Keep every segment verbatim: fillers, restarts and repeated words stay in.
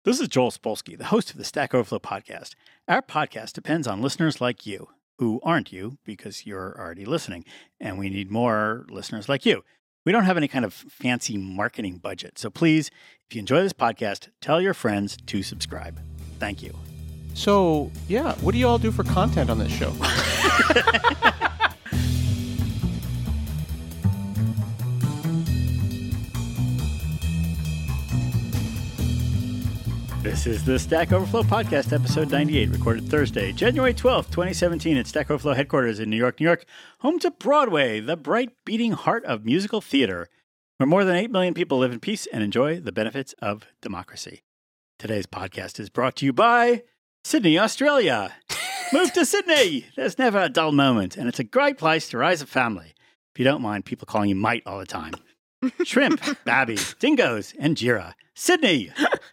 This is Joel Spolsky, the host of the Stack Overflow podcast. Our podcast depends on listeners like you, who aren't you because you're already listening, and we need more listeners like you. We don't have any kind of fancy marketing budget, so please, if you enjoy this podcast, tell your friends to subscribe. Thank you. So, yeah, what do you all do for content on this show? This is the Stack Overflow podcast, episode ninety-eight, recorded Thursday, January twelfth, twenty seventeen at Stack Overflow headquarters in New York, New York, home to Broadway, the bright beating heart of musical theater, where more than eight million people live in peace and enjoy the benefits of democracy. Today's podcast is brought to you by Sydney, Australia. Move to Sydney. There's never a dull moment, and it's a great place to raise a family. If you don't mind people calling you mate all the time. Shrimp, Babby, dingoes, and Jira. Sydney.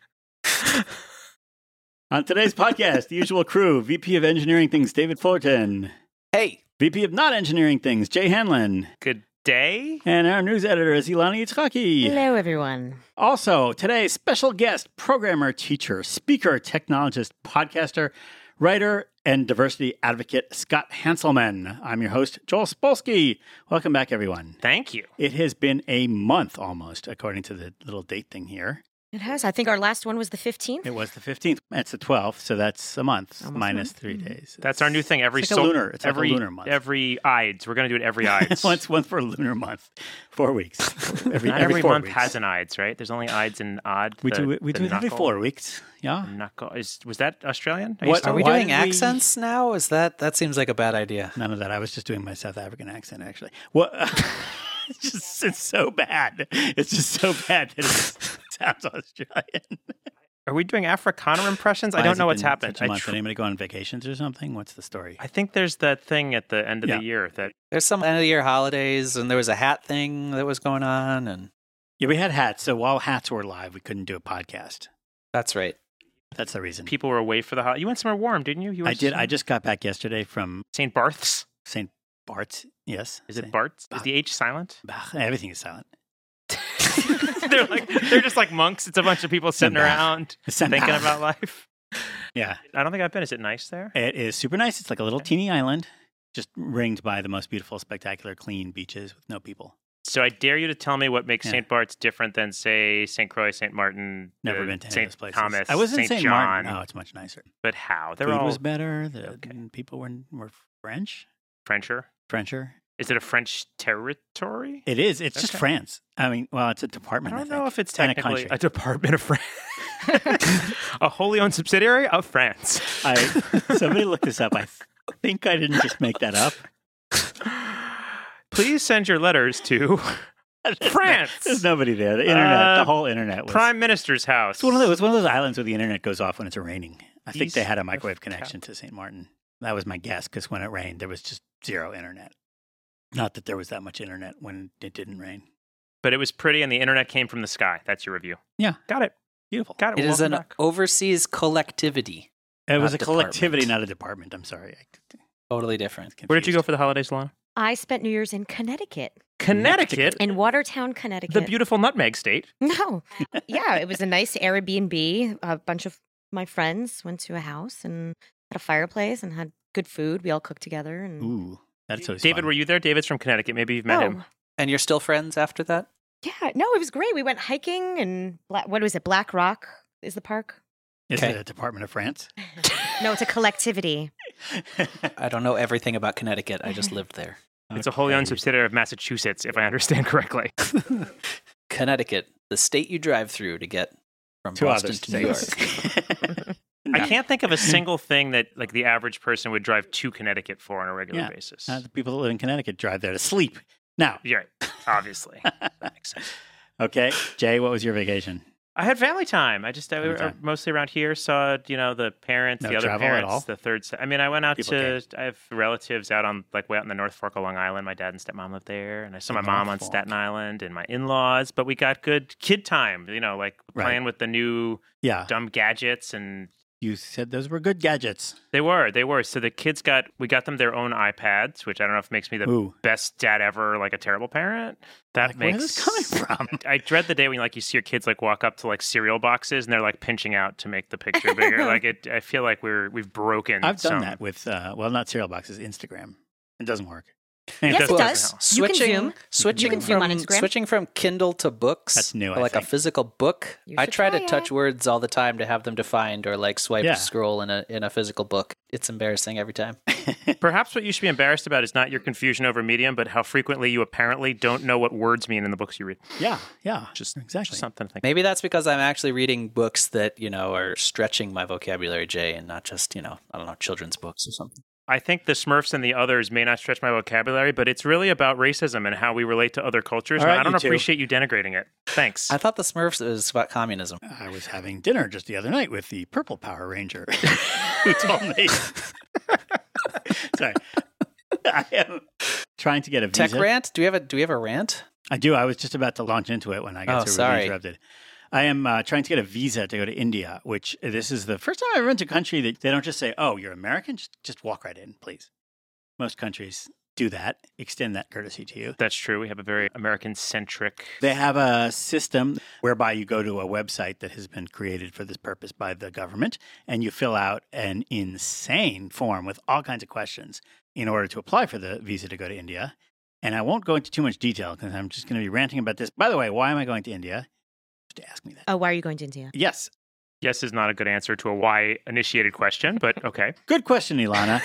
On today's podcast, the usual crew, V P of Engineering Things, David Fullerton. Hey. V P of Not Engineering Things, Jay Hanlon. Good day. And our news editor is Ilana Yitzhaki. Hello, everyone. Also, today's special guest, programmer, teacher, speaker, technologist, podcaster, writer, and diversity advocate, Scott Hanselman. I'm your host, Joel Spolsky. Welcome back, everyone. Thank you. It has been a month almost, according to the little date thing here. It has. I think our last one was the fifteenth. It was the fifteenth. It's the twelfth, so that's a month, Almost minus month. three days. That's our new thing. Every It's like a so- lunar. It's like every, a lunar month. Every Ides. We're going to do it every Ides. once, once for a lunar month, four weeks. Every, Not every, every four month weeks. has an Ides, right? There's only Ides and Odd. We the, do it. We the do it every knuckle- four weeks. Yeah. Knuckle. Is, was that Australian? What- used to- Are we Why doing did we- accents now? Is that that seems like a bad idea? None of that. I was just doing my South African accent, actually. What? it's just it's so bad. It's just so bad that it sounds Australian. Are we doing Afrikaner impressions? I Why don't has know it what's been happened. such a I, month? tr- Did anybody go on vacations or something? What's the story? I think there's that thing at the end of Yeah. the year that There's some end of the year holidays, and there was a hat thing that was going on, and Yeah, we had hats. So while hats were live, we couldn't do a podcast. that's right. That's the reason. people were away for the holiday. You went somewhere warm, didn't you? you I went did. to I just got back yesterday from Saint Barth's. Saint Bart's. Yes. Is it Saint- Bart's? Is Bach. the H silent? Bach. Everything is silent. they're like they're just like monks. It's a bunch of people sitting Saint Bach. around Saint thinking Bach. about life. Yeah. I don't think I've been. Is it nice there? It is super nice. It's like a little teeny island, just ringed by the most beautiful, spectacular, clean beaches with no people. So I dare you to tell me what makes Yeah. Saint Bart's different than, say, Saint Croix, Saint Martin, Never uh, been to any Saint of those places. Thomas, I was in Saint Saint John. Martin. Oh, it's much nicer. But how? They're Food all was better. The Okay. people were were French. Frencher. Frencher. Is it a French territory? It is. It's just Okay. France. I mean, well, it's a I department. I, don't think. know if it's And a technically country. a department of France. A wholly owned subsidiary of France. I somebody look this up. I think I didn't just make that up. Please send your letters to France. There's nobody there. The internet, Uh, the whole internet was. Prime Minister's house. It's one of those. It's one of those islands where the internet goes off when it's raining. I think East they had a of microwave Cap- connection to Saint Martin. That was my guess because when it rained, there was just zero internet. Not that there was that much internet when it didn't rain. But it was pretty, and the internet came from the sky. That's your review. Yeah. Got it. Beautiful. Got it. It Well, is an welcome back. overseas collectivity. It was a Not collectivity, department. not a department. I'm sorry. I- Totally different. Where did you go confused. for the holidays, Lana? I spent New Year's in Connecticut, Connecticut, in Watertown, Connecticut. the beautiful nutmeg state. No. Yeah, it was a nice Airbnb. A bunch of my friends went to a house and had a fireplace and had good food. We all cooked together. And Ooh, that's always David, fun. were you there? David's from Connecticut. Maybe you've met oh, him. And you're still friends after that? yeah, no, it was great. We went hiking and Bla- what was it? Black Rock is the park? Is Okay. it a department of France? No, it's a collectivity. I don't know everything about Connecticut. I just lived there. It's a wholly owned Okay. subsidiary of Massachusetts, if I understand correctly. Connecticut, the state you drive through to get from To Boston other to New York. states. I can't think of a single thing that like the average person would drive to Connecticut for on a regular Yeah. basis. Uh, the people that live in Connecticut drive there to sleep. Now, You're right, obviously. That makes sense. okay, Jay, what was your vacation? I had family time. I just I, Family uh, time. mostly around here. Saw you know the parents, No the other travel at parents, all? the third. se- I mean, I went out People to. I have relatives out on like way out in the North Fork of Long Island. My dad and stepmom live there, and I saw The my mom North on Fork. Staten Island, and my in-laws. But we got good kid time. You know, like Right. playing with the new Yeah. dumb gadgets and You said those were good gadgets. They were. They were. So the kids got, we got them their own iPads, which I don't know if makes me the Ooh. best dad ever, like a terrible parent. That Like, makes where is this coming from? I dread the day when like you see your kids like walk up to like cereal boxes and they're like pinching out to make the picture bigger. Like it, I feel like we're we've broken. I've done some- that with, uh, well, not cereal boxes, Instagram. It doesn't work. Yes, it doesn't does. help. You can Switching, Zoom. switching You can Zoom from on Instagram. switching from Kindle to books. That's new, or I like a think. physical book. You I should try to try touch it. words all the time to have them defined, or like swipe Yeah. scroll in a in a physical book. It's embarrassing every time. Perhaps what you should be embarrassed about is not your confusion over Medium, but how frequently you apparently don't know what words mean in the books you read. Yeah, yeah. Just exactly. Just something to think. Maybe that's because I'm actually reading books that you know are stretching my vocabulary, Jay, and not just you know I don't know children's books or something. I think the Smurfs and the others may not stretch my vocabulary, but it's really about racism and how we relate to other cultures. All and right, I don't you two. appreciate you denigrating it. Thanks. I thought the Smurfs was about communism. I was having dinner just the other night with the Purple Power Ranger who told me. Sorry. I am trying to get a Tech visa. rant? Do we have a Do we have a rant? I do. I was just about to launch into it when I got Oh, so sorry. rudely interrupted. I am uh, trying to get a visa to go to India, which this is the first time I've been to a country that they don't just say, oh, you're American? Just, just walk right in, please. Most countries do that, extend that courtesy to you. That's true. We have a very American-centric... They have a system whereby you go to a website that has been created for this purpose by the government, and you fill out an insane form with all kinds of questions in order to apply for the visa to go to India. And I won't go into too much detail because I'm just going to be ranting about this. By the way, why am I going to India? Just ask me that. Oh, why are you going to India? Yes. Yes is not a good answer to a why-initiated question, but okay. Good question, Ilana.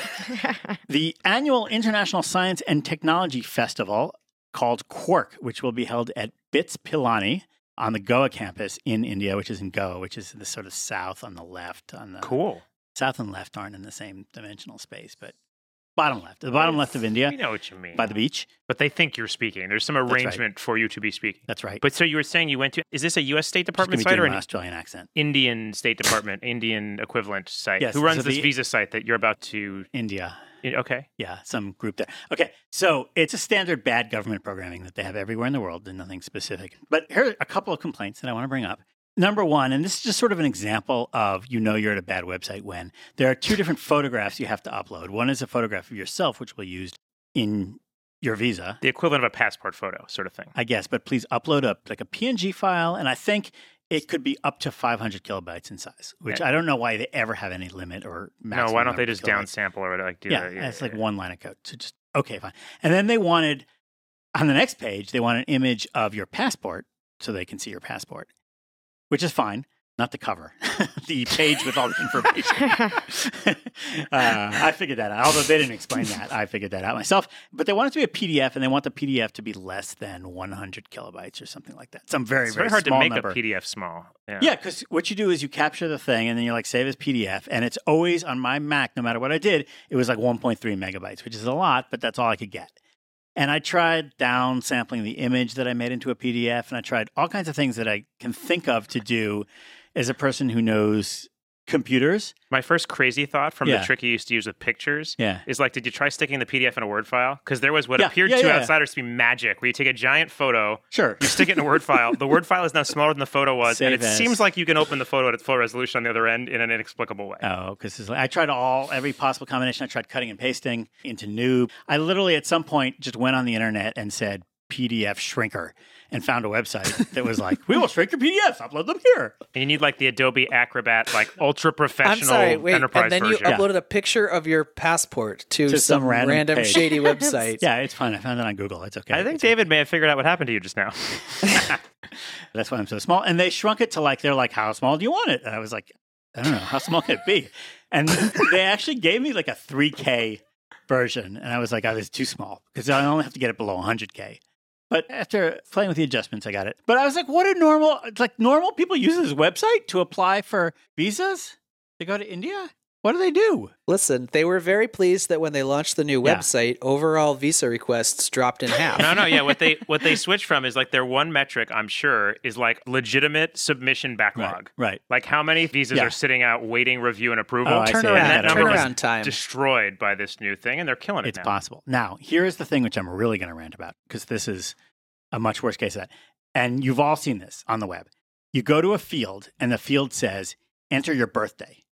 The annual International Science and Technology Festival called Quark, which will be held at BITS Pilani on the Goa campus in India, which is in Goa, which is the sort of south on the left. On the Cool. South and left aren't in the same dimensional space, but bottom left, the bottom left of India We know what you mean. by the beach. But they think you're speaking. There's some right. arrangement for you to be speaking. That's right. But so you were saying you went to... Is this a U S State Just gonna Department be site or doing an an Australian accent. Indian State Department, Indian equivalent site? Yes, Who runs so this the- visa site that you're about to... India. Okay. Yeah, some group there. Okay, so it's a standard bad government programming that they have everywhere in the world and nothing specific. But here are a couple of complaints that I want to bring up. Number one, and this is just sort of an example of you know you're at a bad website when there are two different photographs you have to upload. One is a photograph of yourself, which will be used in your visa, The equivalent of a passport photo sort of thing. I guess, but please upload a like a P N G file, and I think it could be up to five hundred kilobytes in size, which Yeah. I don't know why they ever have any limit or maximum. No, why don't they number of just kilobytes. downsample or like do Yeah, that? it's like one line of code. So just, okay, fine. And then they wanted, on the next page, they want an image of your passport so they can see your passport, which is fine. Not the cover, the page with all the information. uh, I figured that out. Although they didn't explain that, I figured that out myself. But they want it to be a P D F, and they want the P D F to be less than one hundred kilobytes or something like that. Some very, It's very, very hard to small make number. a P D F small. Yeah. Yeah, because what you do is you capture the thing and then you like save as P D F. And it's always on my Mac, no matter what I did, it was like one point three megabytes, which is a lot, but that's all I could get. And I tried down sampling the image that I made into a P D F, and I tried all kinds of things that I can think of to do as a person who knows computers. My first crazy thought from Yeah. the trick you used to use with pictures Yeah. is like, did you try sticking the P D F in a Word file? Because there was what Yeah, appeared yeah, to yeah. outsiders to be magic, where you take a giant photo, Sure. you stick it in a Word file. The Word file is now smaller than the photo was, and Save it as. seems like you can open the photo at its full resolution on the other end in an inexplicable way. Oh, because I tried all every possible combination. I tried cutting and pasting into Noob. I literally at some point just went on the internet and said P D F shrinker and found a website that was like, we will shrink your P D Fs, upload them here. And you need like the Adobe Acrobat, like ultra I'm professional sorry, wait, enterprise and then version. you uploaded a picture of your passport to, To some, some random random, page. shady website. Yeah, it's fine. I found it on Google. It's okay. I think It's David may have figured out what happened to you just now. That's why I'm so small. And they shrunk it to like, they're like, how small do you want it? And I was like, I don't know, how small can it be? And they actually gave me like a three K version. And I was like, oh, this is too small because I only have to get it below one hundred K. But after playing with the adjustments, I got it. But I was like, what are normal, it's like normal people use this website to apply for visas to go to India? What do they do? Listen, they were very pleased that when they launched the new Yeah. website, overall visa requests dropped in half. No, no, yeah. What they what they switched from is like their one metric, I'm sure, is like legitimate submission backlog. Right. Like how many visas Yeah. are sitting out waiting review and approval. Oh, I see. and Yeah, that yeah, number was turnaround time. destroyed by this new thing, and they're killing it It's now. possible. Now, here's the thing which I'm really going to rant about because this is a much worse case of that. And you've all seen this on the web. You go to a field and the field says, enter your birthday.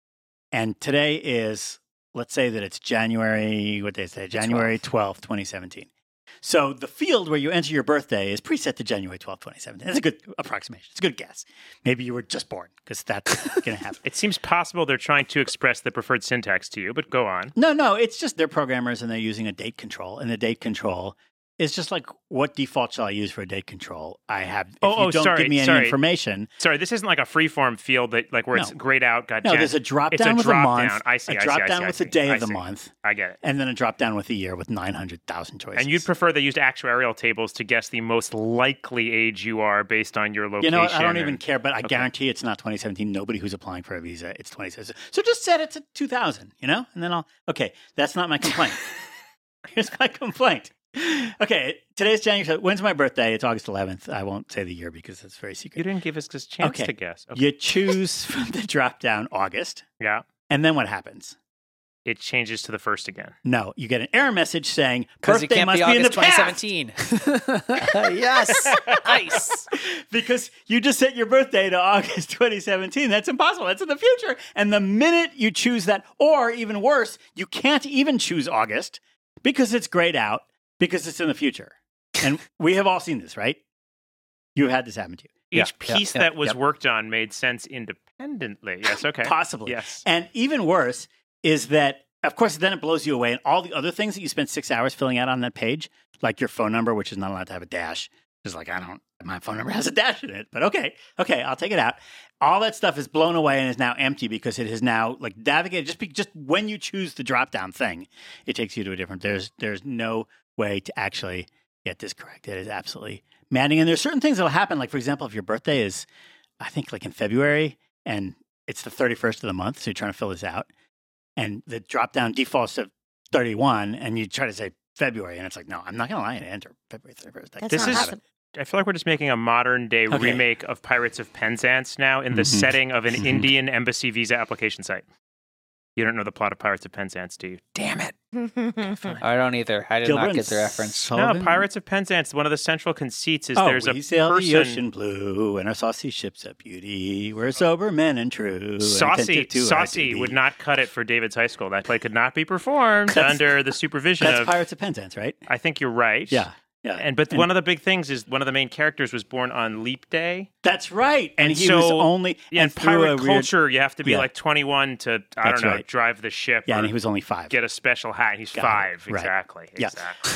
And today is, let's say that it's January, what day is it? January twelfth, twenty seventeen. So the field where you enter your birthday is preset to January twelfth, twenty seventeen. That's a good approximation. It's a good guess. Maybe you were just born, because that's going to happen. It seems possible they're trying to express the preferred syntax to you, but go on. No, no, it's just they're programmers and they're using a date control. And the date control is just like, what default shall I use for a date control? I have, if Oh, you oh, don't sorry, give me any sorry. information. Sorry, this isn't like a freeform field that like where it's No. grayed out. Got No, gen- there's a drop it's down a with drop a month, down. I see. a I see, drop I see, down I with see, the day I of the see. month, I get it. and then a drop down with the year with nine hundred thousand choices. And you'd prefer they used actuarial tables to guess the most likely age you are based on your location. You know what? I don't even and- care, but I Okay. guarantee it's not twenty seventeen. Nobody who's applying for a visa, it's twenty seventeen. So just set it to two thousand, you know? And then I'll, okay, that's not my complaint. Here's my complaint. Okay, today's January. When's my birthday? It's August eleventh. I won't say the year because it's very You secret. didn't give us a chance Okay. to guess. Okay. You choose from the drop down August, Yeah. and then what happens? It changes to the first again. No, you get an error message saying Because you birthday can't must be be in the August past. twenty seventeen. Yes. Nice. Because you just set your birthday to August twenty seventeen. That's impossible. That's in the future. And the minute you choose that, or even worse, you can't even choose August because it's grayed out because it's in the future. And we have all seen this, right? You've had this happen to you. Each Yeah, piece yeah, that was yep. worked on made sense independently. Yes, okay. Possibly. Yes. And even worse is that, of course, then it blows you away. And all the other things that you spent six hours filling out on that page, like your phone number, which is not allowed to have a dash. It's like, I don't, my phone number has a dash in it. But okay, okay, I'll take it out. All that stuff is blown away and is now empty because it has now like navigated. Just be, just when you choose the drop down thing, it takes you to a different. There's there's no way to actually get this correct. It is absolutely maddening. And there's certain things that will happen. Like for example, if your birthday is, I think like in February, and it's the thirty-first of the month, so you're trying to fill this out, and the drop down defaults to thirty-one, and you try to say February, and it's like, no, I'm not going to lie and enter February thirty-first. That That's This not is- happening. I feel like we're just making a modern day Okay. remake of Pirates of Penzance now in the Mhm. setting of an Mhm. Indian embassy visa application site. You don't know the plot of Pirates of Penzance, do you? Damn it. That's I don't either. I did Gilbert not and get the reference. Sullivan? No, Pirates of Penzance. One of the central conceits is Oh, there's a we sail person. the ocean blue, and our saucy ship's a beauty. We're sober men and true. and Saucy, attentive to our Saucy duty. would not cut it for David's high school. That play could not be performed That's- under the supervision That's of. Pirates of Penzance, right? I think you're right. Yeah, yeah. And but And- one of the big things is one of the main characters was born on Leap Day. That's right. And, And he so- was only Yeah, and in through pirate a weird- culture, you have to be Yeah. like twenty-one to I That's don't know right. drive the ship. Yeah, or and he was only five. get a special hat. He's Got it. five. Right. Exactly. Yeah. Exactly.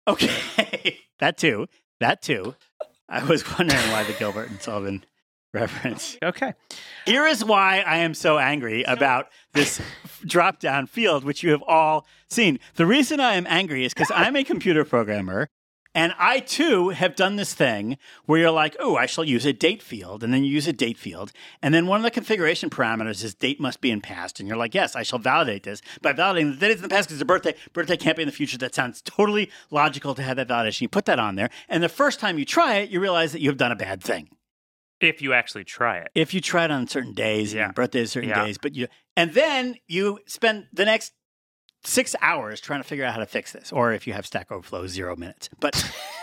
Okay, that too. That too. I was wondering why the Gilbert and Sullivan reference. Okay. Here is why I am so angry about this drop down field, which you have all seen. The reason I am angry is because I'm a computer programmer. And I too have done this thing where you're like, oh, I shall use a date field. And then you use a date field. And then one of the configuration parameters is date must be in past. And you're like, yes, I shall validate this by validating the date is in the past because it's a birthday. Birthday can't be in the future. That sounds totally logical to have that validation. You put that on there. And the first time you try it, you realize that you have done a bad thing. If you actually try it. If you try it on certain days, Yeah. and birthdays certain Yeah. days, but you and then you spend the next six hours trying to figure out how to fix this, or if you have Stack Overflow, zero minutes. But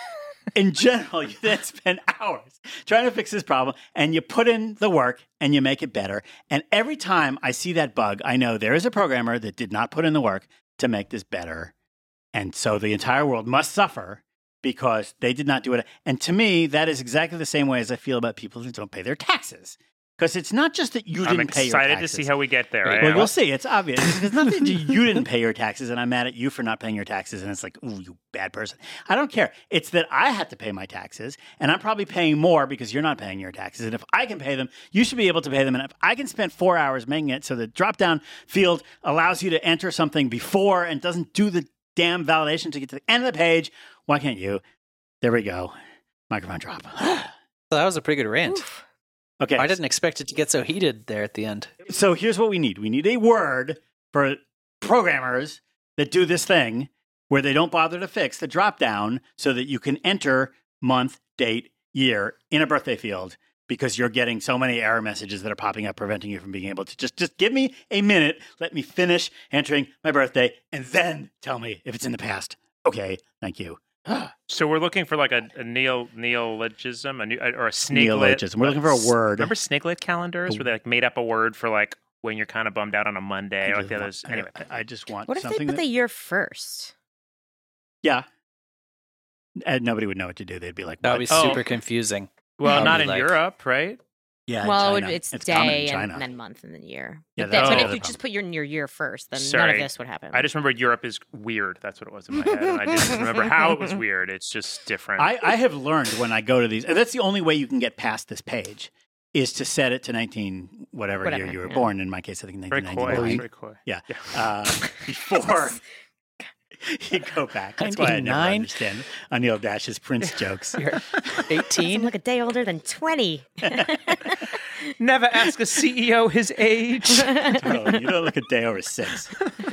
in general, you then spend hours trying to fix this problem, and you put in the work and you make it better. And every time I see that bug, I know there is a programmer that did not put in the work to make this better, and so the entire world must suffer because they did not do it. And to me, that is exactly the same way as I feel about people who don't pay their taxes. Because it's not just that you I'm didn't pay your excited to taxes. see how we get there. Well, I Well, am. we'll see. It's obvious. It's nothing to you didn't pay your taxes, and I'm mad at you for not paying your taxes. And it's like, ooh, you bad person. I don't care. It's that I had to pay my taxes, and I'm probably paying more because you're not paying your taxes. And if I can pay them, you should be able to pay them. And if I can spend four hours making it so the drop-down field allows you to enter something before and doesn't do the damn validation to get to the end of the page, why can't you? There we go. Microphone drop. So that was a pretty good rant. Okay. I didn't expect it to get so heated there at the end. So here's what we need. We need a word for programmers that do this thing where they don't bother to fix the drop down so that you can enter month, date, year in a birthday field because you're getting so many error messages that are popping up preventing you from being able to just just give me a minute, let me finish entering my birthday and then tell me if it's in the past. Okay, thank you. So we're looking for like a, a neo neologism, a new, or a sniglet. Neologism. We're looking for a word. Remember sniglet calendars where they like made up a word for like when you're kind of bummed out on a Monday, I or like just the want- others. Anyway, I, I just want What if they something put that, the year first? yeah. And nobody would know what to do. They'd be like, That what? would be Oh. super confusing. well, I'll not be in like- Europe, right? Yeah, in Well, China. it's, common in day and, China. and then month and then year. Yeah, But, that's then- the but if other you just problem. put your your year first, then none Sorry. of this would happen. I just remembered Europe is weird. That's what it was in my head. And I didn't remember how it was weird. It's just different. I, I have learned when I go to these, and that's the only way you can get past this page, is to set it to nineteen, whatever, Whatever, year you were yeah. born. In my case, I think very nineteen coy. ninety-nine. Very coy. Yeah. Uh, before you go back. That's why I never ninety-nine? understand Anil Dash's Prince jokes. You're I'm eighteen? like a day older than twenty. Never ask a C E O his age. Oh, you don't look a day over six.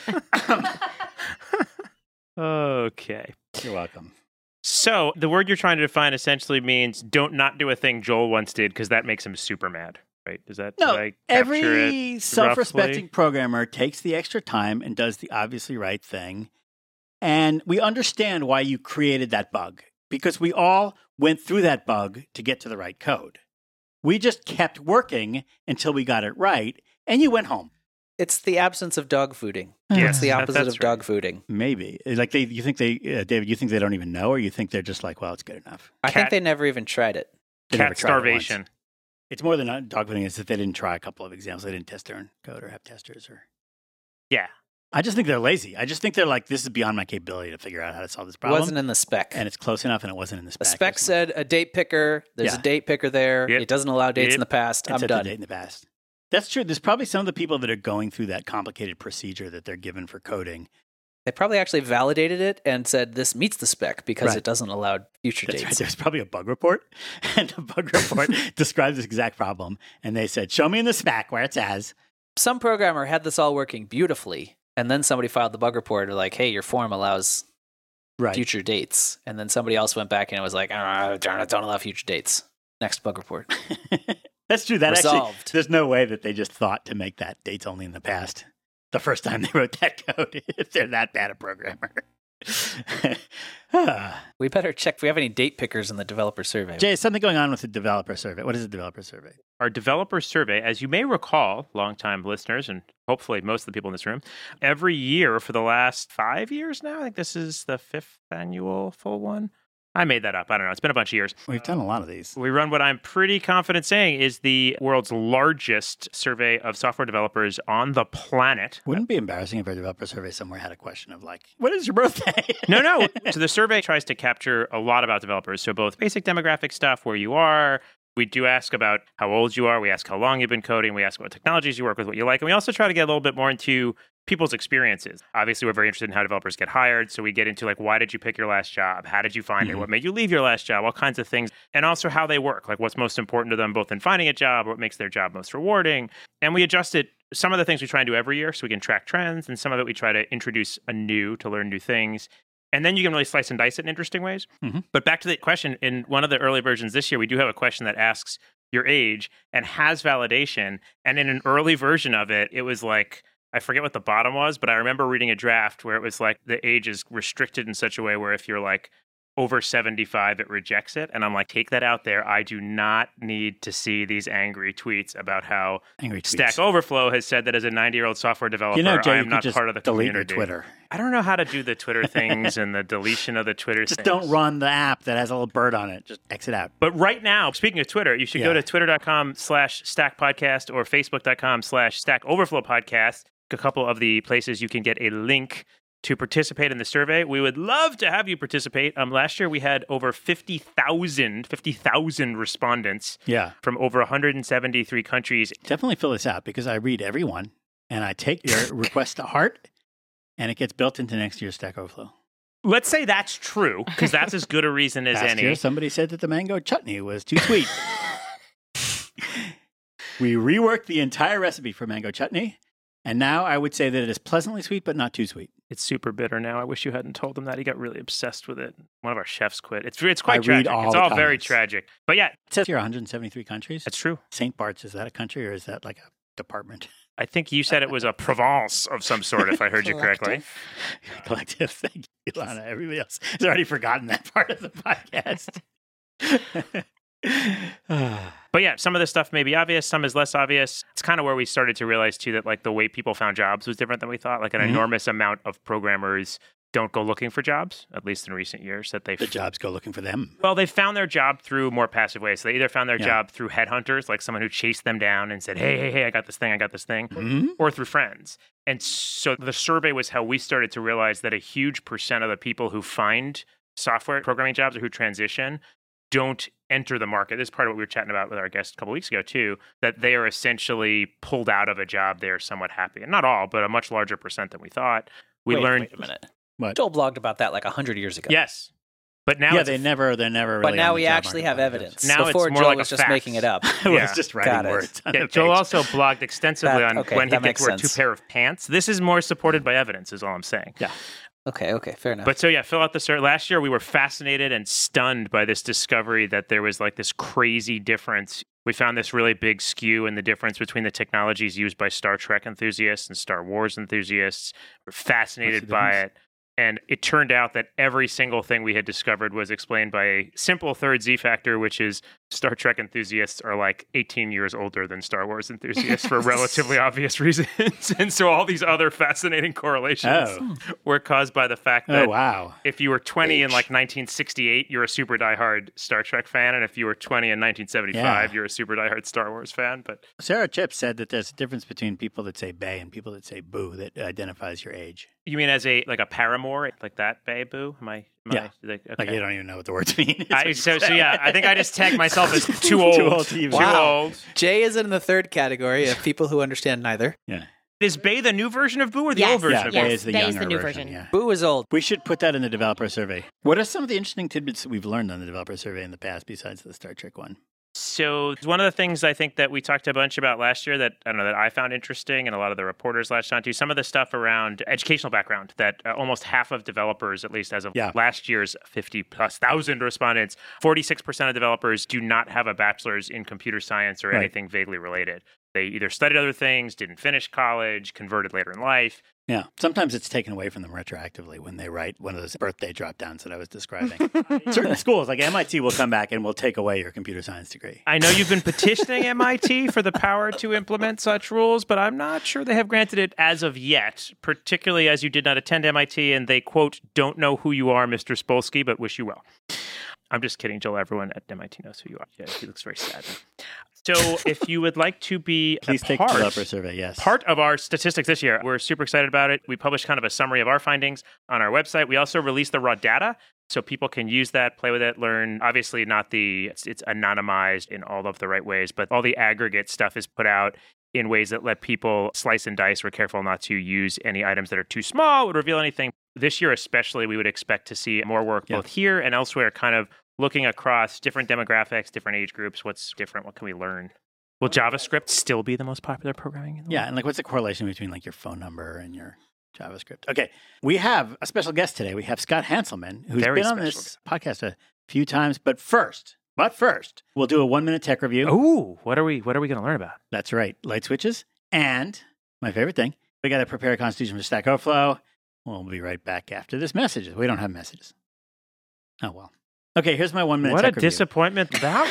Okay. You're welcome. So the word you're trying to define essentially means don't not do a thing Joel once did because that makes him super mad, right? Does that No, did I capture every it self-respecting roughly? programmer takes the extra time and does the obviously right thing. And we understand why you created that bug, because we all went through that bug to get to the right code. We just kept working until we got it right, and you went home. It's the absence of dog fooding. Yes, It's the that- opposite that's of dog right. fooding. Maybe. Like they, you think they, uh, David, you think they don't even know, or you think they're just like, well, it's good enough. I think Cat- they never even tried it. They never Cat tried it once. starvation. It's more than not dog fooding. It's that they didn't try a couple of examples. They didn't test their own code or have testers. Or Yeah. I just think they're lazy. I just think they're like, this is beyond my capability to figure out how to solve this It problem. wasn't in the spec. and it's close enough, and it wasn't in the The spec. spec said a date picker. There's Yeah. a date picker there. Yep. It doesn't allow dates Yep. in the past. It I'm set the done. date in the past. That's true. There's probably some of the people that are going through that complicated procedure that they're given for coding. They probably actually validated it and said this meets the spec because Right. it doesn't allow future That's right. dates. There's probably a bug report, and the bug report describes this exact problem. And they said, show me in the spec where it says. Some programmer had this all working beautifully, and then somebody filed the bug report like, hey, your form allows Right. future dates. And then somebody else went back and it was like, oh, darn it, don't allow future dates. Next bug report. That's true. That actually, Resolved. there's no way that they just thought to make that dates only in the past the first time they wrote that code, if they're that bad a programmer. Ah. We better check if we have any date pickers in the developer survey. Jay, is something going on with the developer survey? What is a developer survey? Our developer survey, as you may recall, longtime listeners, and hopefully most of the people in this room, every year for the last five years now, I think this is the fifth annual full one. I made that up. I don't know. It's been a bunch of years. We've done a lot of these. We run what I'm pretty confident saying is the world's largest survey of software developers on the planet. Wouldn't it be embarrassing if our developer survey somewhere had a question of like, what is your birthday? No, no. So the survey tries to capture a lot about developers. So both basic demographic stuff, where you are. We do ask about how old you are. We ask how long you've been coding. We ask what technologies you work with, what you like. And we also try to get a little bit more into people's experiences. Obviously, we're very interested in how developers get hired. So we get into like, why did you pick your last job? How did you find Mhm. it? What made you leave your last job? All kinds of things. And also how they work, like what's most important to them, both in finding a job, what makes their job most rewarding. And we adjust it. Some of the things we try and do every year so we can track trends. And some of it we try to introduce anew to learn new things. And then you can really slice and dice it in interesting ways. Mhm. But back to the question, in one of the early versions this year, we do have a question that asks your age and has validation. And in an early version of it, it was like, I forget what the bottom was, but I remember reading a draft where it was like the age is restricted in such a way where if you're like over seventy-five, it rejects it. And I'm like, take that out there. I do not need to see these angry tweets about how Angry tweets. Stack Overflow has said that as a ninety-year-old software developer, You know, Jay, I you am could not just part of the delete community. your Twitter. I don't know how to do the Twitter things and the deletion of the Twitter Just things. don't run the app that has a little bird on it. Just exit out. But right now, speaking of Twitter, you should Yeah. go to twitter.com slash stack podcast or facebook.com slash stack overflow podcast. A couple of the places you can get a link to participate in the survey. We would love to have you participate. Um, last year we had over fifty thousand, fifty thousand respondents Yeah. from over one hundred seventy-three countries. Definitely fill this out because I read every one and I take your request to heart and it gets built into next year's Stack Overflow. Let's say that's true, because that's as good a reason as Last any. year, somebody said that the mango chutney was too sweet. We reworked the entire recipe for mango chutney, and now I would say that it is pleasantly sweet, but not too sweet. It's super bitter now. I wish you hadn't told him that. He got really obsessed with it. One of our chefs quit. It's it's quite I read tragic. all It's the all very comments. tragic. But yeah, It says here one hundred seventy-three countries. that's true. Saint Bart's, is that a country or is that like a department? I think you said it was a Provence of some sort, if I heard you correctly. Collective. Thank you, Lana. Everybody else has already forgotten that part of the podcast. But yeah, some of this stuff may be obvious, some is less obvious. It's kind of where we started to realize too that like the way people found jobs was different than we thought. Like an Mhm. enormous amount of programmers don't go looking for jobs, at least in recent years. That they The jobs go looking for them. Well, they found their job through more passive ways. So they either found their Yeah. job through headhunters, like someone who chased them down and said, "Hey, hey, hey, I got this thing, I got this thing," Mhm. or through friends. And so the survey was how we started to realize that a huge percent of the people who find software programming jobs or who transition don't enter the market. This is part of what we were chatting about with our guest a couple weeks ago too, that they are essentially pulled out of a job they are somewhat happy. And not all, but a much larger percent than we thought. We wait, learned Wait a minute. What? Joel blogged about that like a hundred years ago. Yes. But now yeah, it's they never, they're never really But now on the we job actually market have like evidence. this. Now it's Before more Joel like a was just fact. making it up. I was Yeah. just writing Got it. words on Yeah, the Joel page. also blogged extensively That- on okay, when he that gets makes to wear two sense. pair of pants. This is more supported by evidence, is all I'm saying. Yeah. Okay, okay, fair enough. But so yeah, fill out the survey. Last year we were fascinated and stunned by this discovery that there was like this crazy difference. We found this really big skew in the difference between the technologies used by Star Trek enthusiasts and Star Wars enthusiasts. We're fascinated What's the by difference? it. And it turned out that every single thing we had discovered was explained by a simple third Z factor, which is Star Trek enthusiasts are like eighteen years older than Star Wars enthusiasts for relatively obvious reasons. And so all these other fascinating correlations Oh. were caused by the fact that Oh, wow. if you were twenty in Age. like nineteen sixty-eight, you're a super diehard Star Trek fan. And if you were twenty in nineteen seventy-five, Yeah. you're a super diehard Star Wars fan. But Sarah Chips said that there's a difference between people that say bae and people that say boo that identifies your age. you mean as a like a paramour, like that, bae boo? Am I? Am Yeah. I, like, Like, you okay. don't even know what the words mean. I, so, so yeah, I think I just tagged myself as too old. Too old to even- Too Wow. old. Jay is in the third category of people who understand neither. Yeah. Is Bae the new version of Boo or the Yes. old version Yeah, of bae Boo? Yes, is the bae is younger the new version. version. Yeah. Boo is old. We should put that in the developer survey. What are some of the interesting tidbits that we've learned on the developer survey in the past besides the Star Trek one? So one of the things I think that we talked a bunch about last year that I don't know that I found interesting, and a lot of the reporters latched onto, some of the stuff around educational background. That uh, almost half of developers, at least as of Yeah. last year's fifty plus thousand respondents, forty-six percent of developers do not have a bachelor's in computer science or Right. anything vaguely related. They either studied other things, didn't finish college, converted later in life. Yeah. Sometimes it's taken away from them retroactively when they write one of those birthday drop downs that I was describing. Certain schools, like M I T, will come back and will take away your computer science degree. I know you've been petitioning M I T for the power to implement such rules, but I'm not sure they have granted it as of yet, particularly as you did not attend M I T and they, quote, don't know who you are, Mister Spolsky, but wish you well. I'm just kidding, Joel. Everyone at M I T knows who you are. Yeah, he looks very sad. So if you would like to be Please a take part, the developer survey, yes. part of our statistics this year, we're super excited about it. We published kind of a summary of our findings on our website. We also released the raw data so people can use that, play with it, learn. Obviously, not the it's, it's anonymized in all of the right ways, but all the aggregate stuff is put out in ways that let people slice and dice. We're careful not to use any items that are too small, would reveal anything. This year especially, we would expect to see more work Yeah. both here and elsewhere, kind of looking across different demographics, different age groups. What's different? What can we learn? Will JavaScript still be the most popular programming in the Yeah, world? and like what's the correlation between like your phone number and your JavaScript? Okay, we have a special guest today. We have Scott Hanselman, who's Very been on special this podcast a few times. But first, but first, we'll do a one-minute tech review. Ooh, what are we what are we going to learn about? That's right, light switches. And my favorite thing, we got to prepare a constitution for Stack Overflow. We'll be right back after this message. We don't have messages. Oh, well. Okay, here's my one-minute What a tech review. disappointment that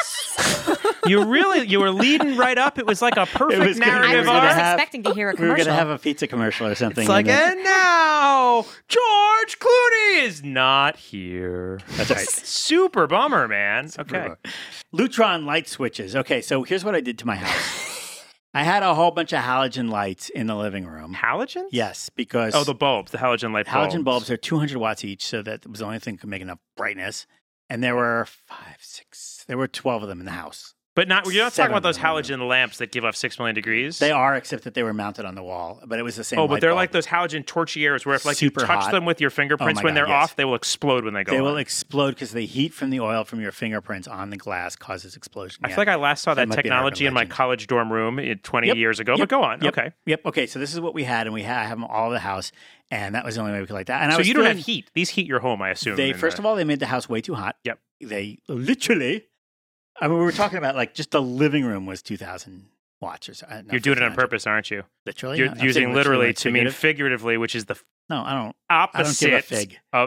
was. You really you were leading right up. It was like a perfect was gonna- I narrative was gonna arc. just have- expecting to hear a We were commercial. going to have a pizza commercial or something. It's like, and then- and now George Clooney is not here. That's right. Super bummer, man. Okay. Lutron light switches. Okay, so here's what I did to my house. I had a whole bunch of halogen lights in the living room. Halogens? Yes, because Oh, the bulbs, the halogen light bulbs. halogen bulbs are two hundred watts each, so that was the only thing that could make enough brightness. And there were five, six, there were twelve of them in the house. But not you're not Seven talking about those of them. halogen lamps that give off six million degrees. They are, except that they were mounted on the wall, but it was the same. Oh, but light they're bulb. like those halogen torchieres where if like Super you touch hot. them with your fingerprints Oh my when God, they're yes. off, they will explode when they go They on. will explode because the heat from the oil from your fingerprints on the glass causes explosion. I Yeah. feel like I last saw That that might be an urban technology in my legend. college dorm room in twenty Yep. years ago. Yep. But go on. Yep. Okay. Yep. Okay. So this is what we had, and we had I have them all over the house, and that was the only way we could like that. And I So was you don't feeling- have heat. These heat your home, I assume. They in first the- of all they made the house way too hot. Yep. They literally. I mean, we were talking about like just the living room was two thousand watts or so. uh, no, You're doing it on fifteen hundred. purpose, aren't you? Literally, You're I'm saying using literally like to mean figurative. figuratively, which is the No, I don't. Opposite I don't give a fig. Of,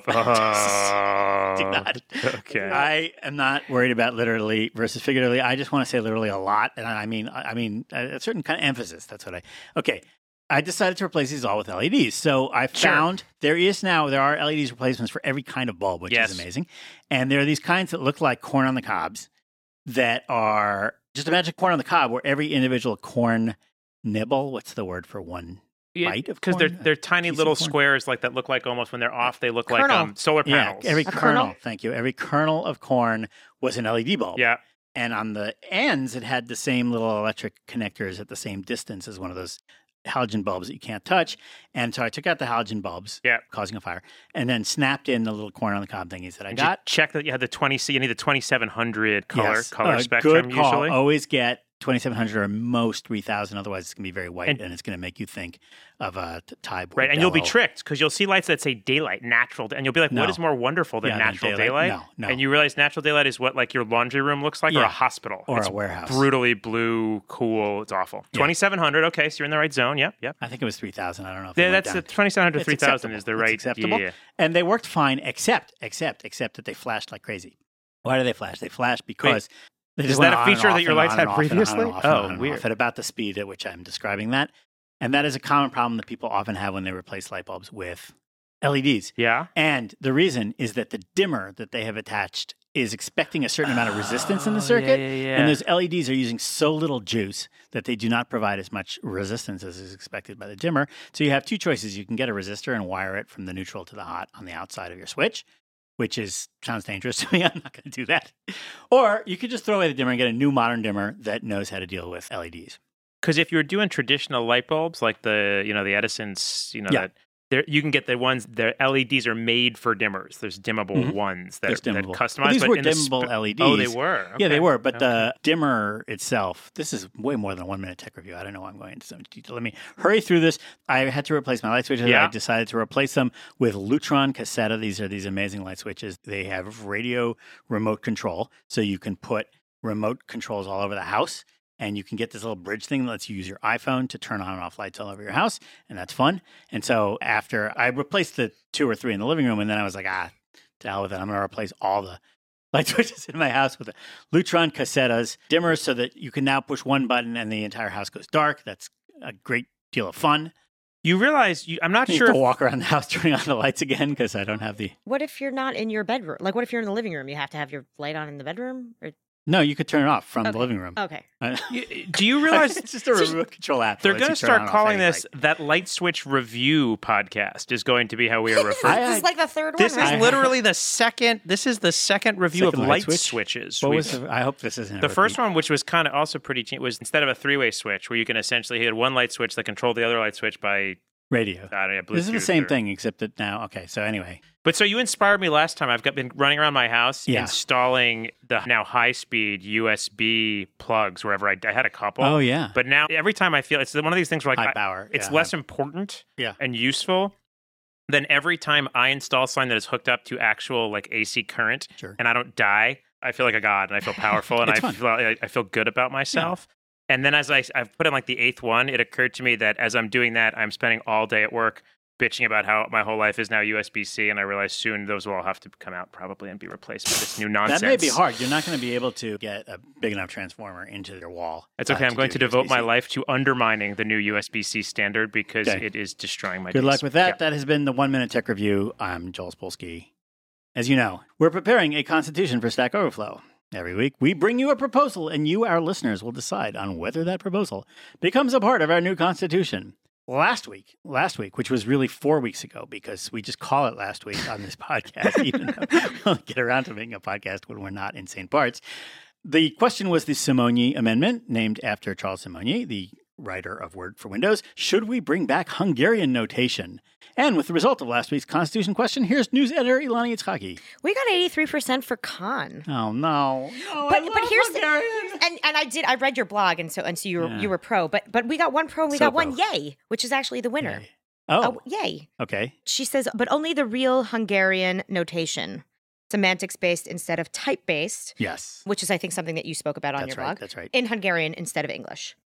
oh, Do not. Okay. I am not worried about literally versus figuratively. I just want to say literally a lot, and I mean, I mean a certain kind of emphasis. That's what I. Okay, I decided to replace these all with L E Ds. So I found sure. there is now there are L E Ds replacements for every kind of bulb, which yes. is amazing. And there are these kinds that look like corn on the cobs that are just imagine corn on the cob, where every individual corn nibble. What's the word for one? Bite of because they're they're tiny little squares like that look like almost when they're off they look kernel. like um, solar panels. Yeah, every A kernel, kernel. Thank you. Every kernel of corn was an L E D bulb. Yeah, and on the ends it had the same little electric connectors at the same distance as one of those halogen bulbs that you can't touch. And so I took out the halogen bulbs, yeah. causing a fire, and then snapped in the little corn on the cob thingies that I and got. Check that you had the twenty. You need the twenty-seven hundred color yes. color uh, spectrum. Good call. Usually, Always get twenty-seven hundred or most three thousand. Otherwise, it's going to be very white and, and it's going to make you think of a t- Thai boy. Right, and bellow. you'll be tricked because you'll see lights that say daylight, natural, and you'll be like, No. what is more wonderful than Yeah, natural than daylight? daylight? No, no. And you realize natural daylight is what like your laundry room looks like or Yeah. a hospital. Or it's a warehouse. Brutally blue, cool. It's awful. Yeah. twenty-seven hundred, okay, so you're in the right zone. Yep, yep. I think it was three thousand. I don't know if Yeah, it went that's down. the twenty-seven hundred, It's three thousand is acceptable. the right. It's acceptable. Yeah. And they worked fine, except, except, except that they flashed like crazy. Why do they flash? They flash because they just Is went that a on and feature off that your and lights on had and off and on and previously? off and Oh, on and weird. off at about the speed at which I'm describing that. And that is a common problem that people often have when they replace light bulbs with L E Ds. Yeah. And the reason is that the dimmer that they have attached is expecting a certain amount of resistance in the Oh, circuit. yeah, yeah, yeah. And those L E Ds are using so little juice that they do not provide as much resistance as is expected by the dimmer. So you have two choices. You can get a resistor and wire it from the neutral to the hot on the outside of your switch, which is sounds dangerous to me. I'm not going to do that. Or you could just throw away the dimmer and get a new modern dimmer that knows how to deal with L E Ds. Because if you're doing traditional light bulbs like the you know the Edison's, you know Yeah. that there you can get the ones the L E Ds are made for dimmers. There's dimmable Mhm. ones that There's are that dimmable. customized. Well, these but were in the dimmable sp- L E Ds. Oh, they were. Yeah, they Okay. were. But Okay. the dimmer itself, this is way more than a one minute tech review. I don't know why I'm going into so much detail. Let me hurry through this. I had to replace my light switches. Yeah. I decided to replace them with Lutron Cassetta. These are these amazing light switches. They have radio remote control, so you can put remote controls all over the house. And you can get this little bridge thing that lets you use your iPhone to turn on and off lights all over your house. And that's fun. And so after I replaced the two or three in the living room, and then I was like, ah, to hell with it. I'm going to replace all the light switches in my house with the Lutron Cassettas dimmers so that you can now push one button and the entire house goes dark. That's a great deal of fun. You realize you, I'm not I need sure. to If, walk around the house turning on the lights again because I don't have the... What if you're not in your bedroom? Like, what if you're in the living room? You have to have your light on in the bedroom? Or... No, you could turn it off from Okay. the living room. Okay. you- do you realize it's just a remote control app. they're going to start calling this that Light Switch Review podcast is going to be how we are referred. I- this is like the third This one. is I- right? literally the second. This is the second review Second of light light switch? switches. What we've- was the, I hope this isn't a The first repeat. one, which was kind of also pretty cheap, was instead of a three-way switch, where you can essentially hit one light switch that controlled the other light switch by Radio. I don't know, Bluetooth. This is the same or- thing, except that now, okay, so anyway. But so you inspired me last time. I've got, been running around my house Yeah. installing the now high-speed U S B plugs wherever I, I had a couple. Oh, yeah. But now every time I feel it's one of these things where like High I- power. it's yeah, less high- important Yeah. and useful than every time I install something that is hooked up to actual like A C current Sure. and I don't die. I feel like a god and I feel powerful and I It's fun. feel I, I feel good about myself. And then as I I've put in like the eighth one, it occurred to me that as I'm doing that, I'm spending all day at work bitching about how my whole life is now U S B C, and I realize soon those will all have to come out probably and be replaced by this new nonsense. That may be hard. You're not going to be able to get a big enough transformer into your wall. It's okay. uh, I'm going to do devote my U S B C. life to undermining the new U S B C standard because Okay. it is destroying my Good days. luck with that. Yeah. That has been the One Minute Tech Review. I'm Joel Spolsky. As you know, we're preparing a constitution for Stack Overflow. Every week, we bring you a proposal, and you, our listeners, will decide on whether that proposal becomes a part of our new constitution. Last week, last week, which was really four weeks ago, because we just call it last week on this podcast, even though we don't get around to making a podcast when we're not in Saint Bart's. The question was the Simonyi Amendment, named after Charles Simonyi, the writer of Word for Windows. Should we bring back Hungarian notation? And with the result of last week's Constitution question, here's news editor Ilani Itzhaki. We got eighty-three percent for con. Oh, no. no But I but love here's Hungarian. the, and and I did I read your blog and so and so you were Yeah. you were pro but but we got one pro and we So got one pro. yay, which is actually the winner. Yay. Oh, Oh, yay. okay. She says, but only the real Hungarian notation, semantics based instead of type based, Yes. which is I think something that you spoke about on That's your right. blog, That's right. in Hungarian instead of English.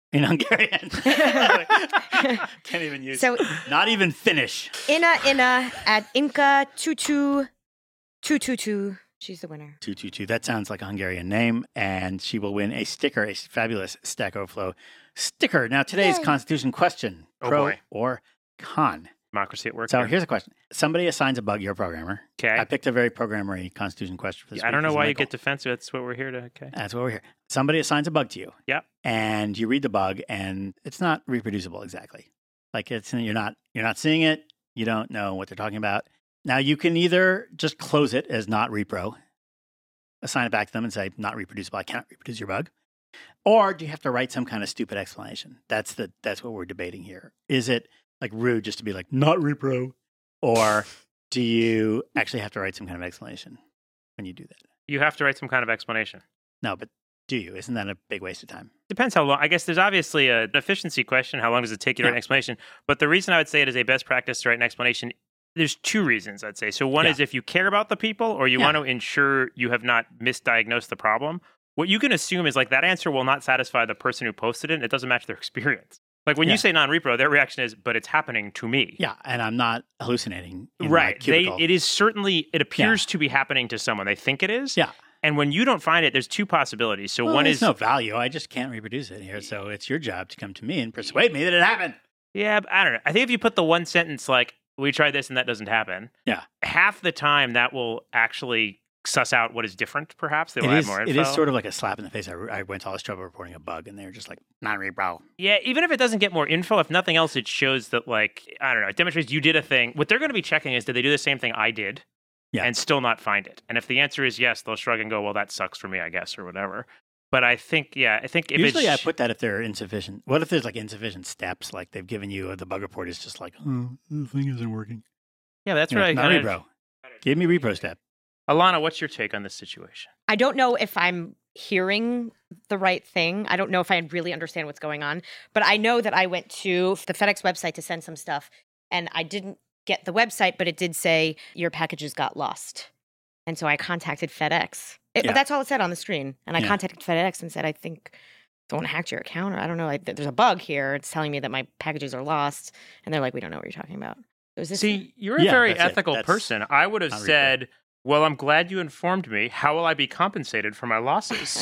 In Hungarian. Can't even use So not even Finnish. Ina Ina at Inka Tutu Tututu. She's the winner. two two two. That sounds like a Hungarian name, and she will win a sticker, a fabulous Stack Overflow sticker. Now, today's Yay. Constitution question, Oh, pro boy. or con? Democracy at work. So here. here's a question. Somebody assigns a bug, you're a programmer. Okay. I picked a very programmery Constitution question for this Yeah, I week don't know because why you Michael- get defensive. That's what we're here to. Okay. That's what we're here. Somebody assigns a bug to you. Yep. And you read the bug, and it's not reproducible exactly. Like it's you're not you're not seeing it. You don't know what they're talking about. Now you can either just close it as not repro, assign it back to them and say not reproducible. I cannot reproduce your bug. Or do you have to write some kind of stupid explanation? That's the that's what we're debating here. Is it like rude just to be like not repro, or do you actually have to write some kind of explanation when you do that? You have to write some kind of explanation. No, but do you? Isn't that a big waste of time? Depends how long. I guess there's obviously a, an efficiency question. How long does it take you to write Yeah. an explanation? But the reason I would say it is a best practice to write an explanation, there's two reasons I'd say. So one Yeah. is if you care about the people or you Yeah. want to ensure you have not misdiagnosed the problem, what you can assume is like that answer will not satisfy the person who posted it and it doesn't match their experience. Like when Yeah. you say non-repro, their reaction is, but it's happening to me. Yeah, and I'm not hallucinating. In my Right. They, cubicle. it is certainly, it appears to be happening to someone. They think it is. Yeah. And when you don't find it, there's two possibilities. So Well, one there's is no value. I just can't reproduce it here. So it's your job to come to me and persuade me that it happened. Yeah, but I don't know. I think if you put the one sentence like, we tried this and that doesn't happen, Yeah. half the time that will actually suss out what is different, perhaps. They will It add is, more info. it is sort of like a slap in the face. I, I went to all this trouble reporting a bug, and they're just like, not repro. Yeah, even if it doesn't get more info, if nothing else, it shows that, like, I don't know, it demonstrates you did a thing. What they're going to be checking is, did they do the same thing I did? Yeah. And still not find it. And if the answer is yes, they'll shrug and go, well, that sucks for me, I guess, or whatever. But I think, yeah, I think if Usually I it's... put that if there are insufficient. What if there's like insufficient steps? Like they've given you, the bug report is just like, oh, the thing isn't working. Yeah, that's You know, right. Not repro. Give me repro step. Alana, what's your take on this situation? I don't know if I'm hearing the right thing. I don't know if I really understand what's going on, but I know that I went to the FedEx website to send some stuff and I didn't get the website, but it did say your packages got lost. And so I contacted FedEx. It, Yeah. That's all it said on the screen. And I Yeah. contacted FedEx and said, I think someone hacked your account, or I don't know, like, there's a bug here. It's telling me that my packages are lost. And they're like, we don't know what you're talking about. Was this See, you're a Yeah, very that's it. ethical That's person. I would have not repro. said, well, I'm glad you informed me. How will I be compensated for my losses?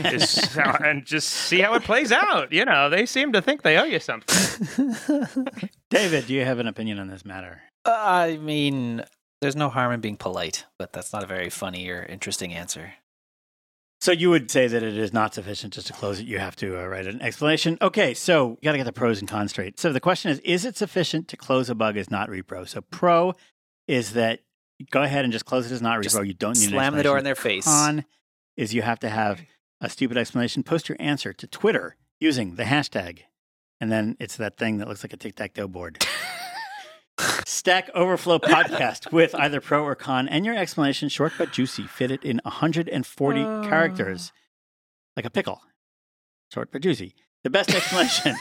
Is how- and just see how it plays out. You know, they seem to think they owe you something. David, do you have an opinion on this matter? I mean, there's no harm in being polite, but that's not a very funny or interesting answer. So you would say that it is not sufficient just to close it. You have to uh, write an explanation. Okay, so you got to get the pros and cons straight. So the question is, is it sufficient to close a bug as not repro? So pro is that go ahead and just close it as not Just repro. You don't need an slam the door in explanation. their face. Con is you have to have a stupid explanation. Post your answer to Twitter using the hashtag. And then it's that thing that looks like a tic-tac-toe board. Stack Overflow podcast with either pro or con, and your explanation, short but juicy, fit it in one hundred forty Oh. characters, like a pickle. Short but juicy. The best explanation,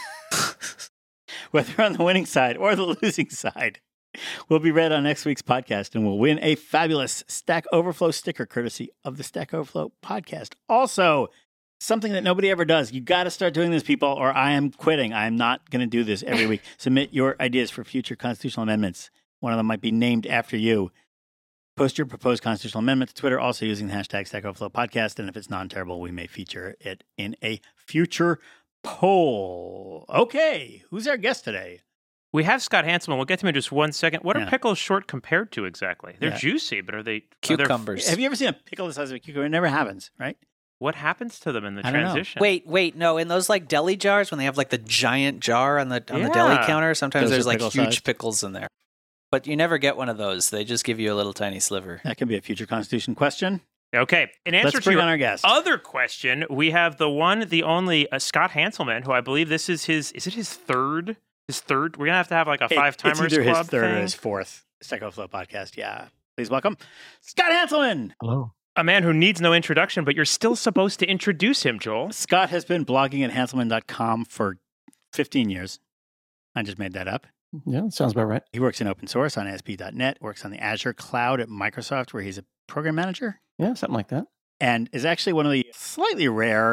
whether on the winning side or the losing side, will be read on next week's podcast and will win a fabulous Stack Overflow sticker courtesy of the Stack Overflow podcast. Also, something that nobody ever does. You got to start doing this, people, or I am quitting. I am not going to do this every week. Submit your ideas for future constitutional amendments. One of them might be named after you. Post your proposed constitutional amendment to Twitter, also using the hashtag Stack Overflow Podcast. And if it's non-terrible, we may feature it in a future poll. Okay, who's our guest today? We have Scott Hanselman. We'll get to him in just one second. What Yeah. are pickles short compared to exactly? They're Yeah. juicy, but are they are they- Cucumbers. Have you ever seen a pickle the size of a cucumber? It never happens, right? what happens to them in the I don't know. transition? Wait, wait, no. In those like deli jars, when they have like the giant jar on the on the deli Yeah. counter, sometimes Those there's are like pickle huge sized? pickles in there. But you never get one of those. They just give you a little tiny sliver. That could be a future Constitution question. Okay. In answer Let's to bring your on our guest. other question, we have the one, the only uh, Scott Hanselman, who I believe this is his. Is it his third? His third. We're gonna have to have like a It- five timers It's either club his third thing. or his fourth Stack Overflow podcast. Yeah. Please welcome Scott Hanselman. Hello. A man who needs no introduction, but you're still supposed to introduce him, Joel. Scott has been blogging at hanselman dot com for fifteen years. I just made that up. Yeah, sounds about right. He works in open source on A S P dot net, works on the Azure cloud at Microsoft, where he's a program manager, Yeah, something like that. and is actually one of the slightly rare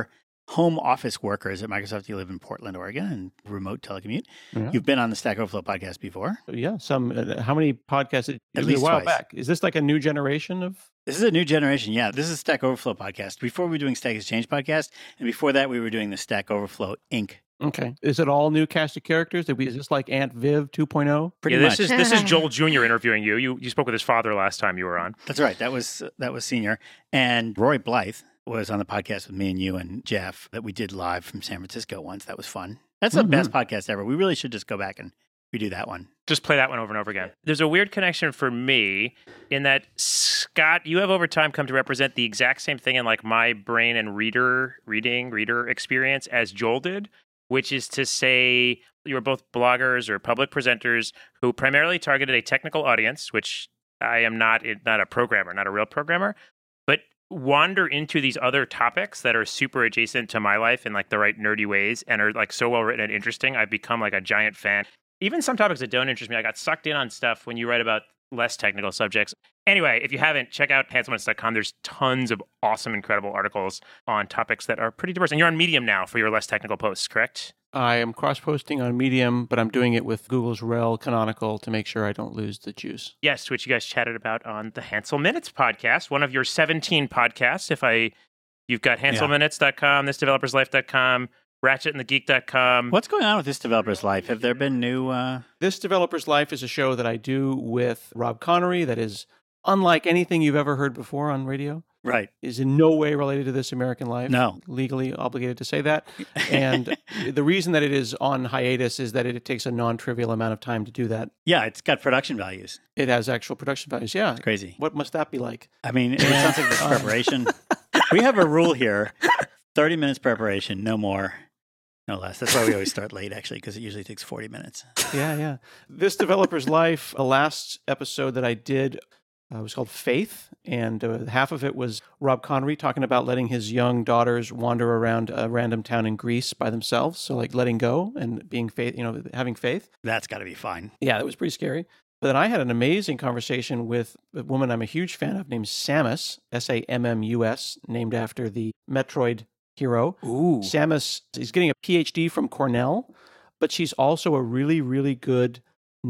home office workers at Microsoft. You live in Portland, Oregon, and remote telecommute. Yeah. You've been on the Stack Overflow podcast before. Yeah, some. Uh, how many podcasts? It, At it was least a while twice. back. Is this like a new generation of? This is a new generation. Yeah, this is Stack Overflow podcast. Before we were doing Stack Exchange podcast, and before that we were doing the Stack Overflow Incorporated. Okay. Is it all new cast of characters? Did we, is this like Aunt Viv two point oh? Pretty yeah, this much. is this is Joel Junior interviewing you. You you spoke with his father last time you were on. That's right. That was that was Senior. And Roy Blythe was on the podcast with me and you and Jeff that we did live from San Francisco once. That was fun. That's the Mhm. best podcast ever. We really should just go back and redo that one. Just play that one over and over again. There's a weird connection for me in that, Scott, you have over time come to represent the exact same thing in like my brain and reader, reading, reader experience as Joel did, which is to say you were both bloggers or public presenters who primarily targeted a technical audience, which I am not, not a programmer, not a real programmer, but wander into these other topics that are super adjacent to my life in like the right nerdy ways and are like so well written and interesting. I've become like a giant fan. Even some topics that don't interest me, I got sucked in on stuff when you write about less technical subjects. Anyway, if you haven't, check out handsome minutes dot com. There's tons of awesome, incredible articles on topics that are pretty diverse. And you're on Medium now for your less technical posts, correct? I am cross-posting on Medium, but I'm doing it with Google's Rel Canonical to make sure I don't lose the juice. Yes, which you guys chatted about on the Hansel Minutes podcast, one of your seventeen podcasts. If I, you've got hansel minutes dot com, this developers life dot com, ratchet and the geek dot com. What's going on with This Developer's Life? Have there been new... Uh... This Developer's Life is a show that I do with Rob Connery that is unlike anything you've ever heard before on radio. Right. Is in no way related to This American Life. No. Legally obligated to say that. And the reason that it is on hiatus is that it, it takes a non-trivial amount of time to do that. Yeah, it's got production values. It has actual production values. Yeah. It's crazy. What must that be like? I mean, it sounds like this preparation. We have a rule here, thirty minutes preparation, no more, no less. That's why we always start late, actually, because it usually takes forty minutes. Yeah, yeah. This Developer's Life, a last episode that I did uh, was called Faith, and uh, half of it was Rob Connery talking about letting his young daughters wander around a random town in Greece by themselves. So like letting go and being faith, you know, having faith. That's got to be fine. Yeah, it was pretty scary. But then I had an amazing conversation with a woman I'm a huge fan of named Samus, S A M M U S, named after the Metroid hero. Ooh. Samus is getting a P H D from Cornell, but she's also a really, really good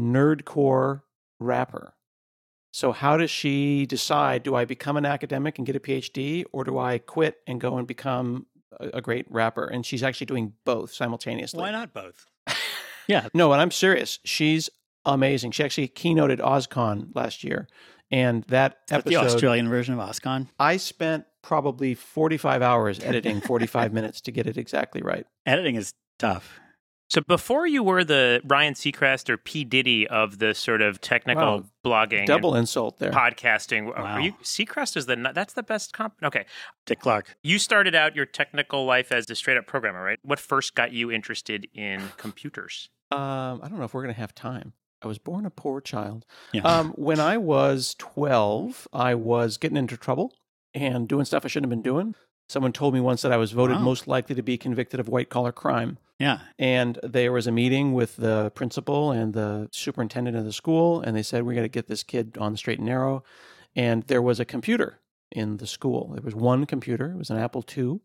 nerdcore rapper. So how does she decide, do I become an academic and get a P H D, or do I quit and go and become a, a great rapper? And she's actually doing both simultaneously. Why not both? Yeah. No, and I'm serious. She's amazing. She actually keynoted OzCon last year. And that That's episode, the Australian version of OzCon. I spent probably forty-five hours editing forty-five minutes to get it exactly right. Editing is tough. So before you were the Ryan Seacrest or P. Diddy of the sort of technical Wow. blogging, Double and insult there. podcasting, Wow. are you Seacrest is the that's the best comp. Okay, Dick Clark. you started out your technical life as a straight up programmer, right? What first got you interested in computers? Um, I don't know if we're going to have time. I was born a poor child. Yeah. Um, when I was twelve, I was getting into trouble and doing stuff I shouldn't have been doing. Someone told me once that I was voted Wow. most likely to be convicted of white-collar crime. Yeah. And there was a meeting with the principal and the superintendent of the school, and they said, we're going to get this kid on the straight and narrow. And there was a computer in the school. There was one computer. It was an Apple two.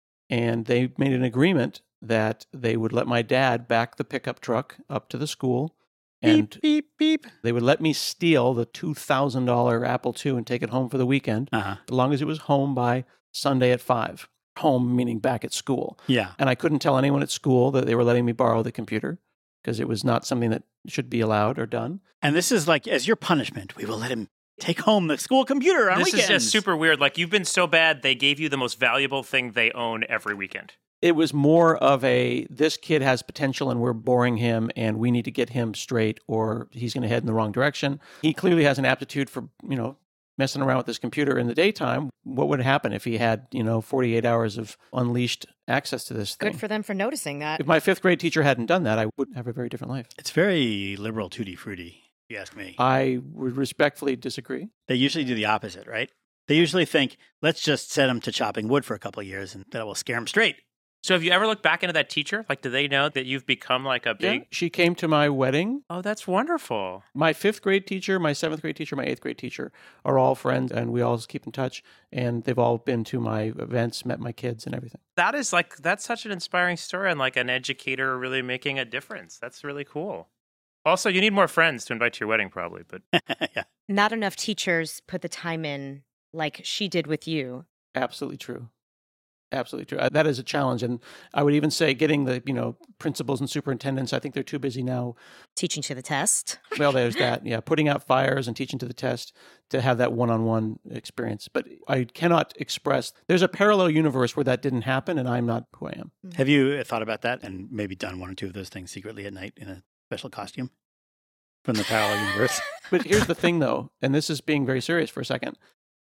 And they made an agreement that they would let my dad back the pickup truck up to the school. And Beep, beep, beep. they would let me steal the two thousand dollars Apple two and take it home for the weekend, Uh-huh. as long as it was home by Sunday at five. Home meaning back at school. Yeah. And I couldn't tell anyone at school that they were letting me borrow the computer because it was not something that should be allowed or done. And this is like, as your punishment, we will let him take home the school computer on This weekends. is just super weird. Like you've been so bad, they gave you the most valuable thing they own every weekend. It was more of a, this kid has potential and we're boring him and we need to get him straight or he's going to head in the wrong direction. He clearly has an aptitude for, you know, messing around with this computer in the daytime. What would happen if he had, you know, forty-eight hours of unleashed access to this thing? Good for them for noticing that. If my fifth grade teacher hadn't done that, I would have a very different life. It's very liberal tutti frutti, if you ask me. I would respectfully disagree. They usually do the opposite, right? They usually think, let's just set him to chopping wood for a couple of years and that will scare him straight. So have you ever looked back into that teacher? Like, do they know that you've become like a big... Yeah, she came to my wedding. Oh, that's wonderful. My fifth grade teacher, my seventh grade teacher, my eighth grade teacher are all friends, and we all keep in touch. And they've all been to my events, met my kids and everything. That is like, that's such an inspiring story and like an educator really making a difference. That's really cool. Also, you need more friends to invite to your wedding probably, but... yeah. Not enough teachers put the time in like she did with you. Absolutely true. Absolutely true. That is a challenge. And I would even say getting the, you know, principals and superintendents, I think they're too busy now. Teaching to the test. Well, there's that. Yeah. Putting out fires and teaching to the test to have that one-on-one experience. But I cannot express, there's a parallel universe where that didn't happen and I'm not who I am. Have you thought about that and maybe done one or two of those things secretly at night in a special costume from the parallel universe? But here's the thing though, and this is being very serious for a second.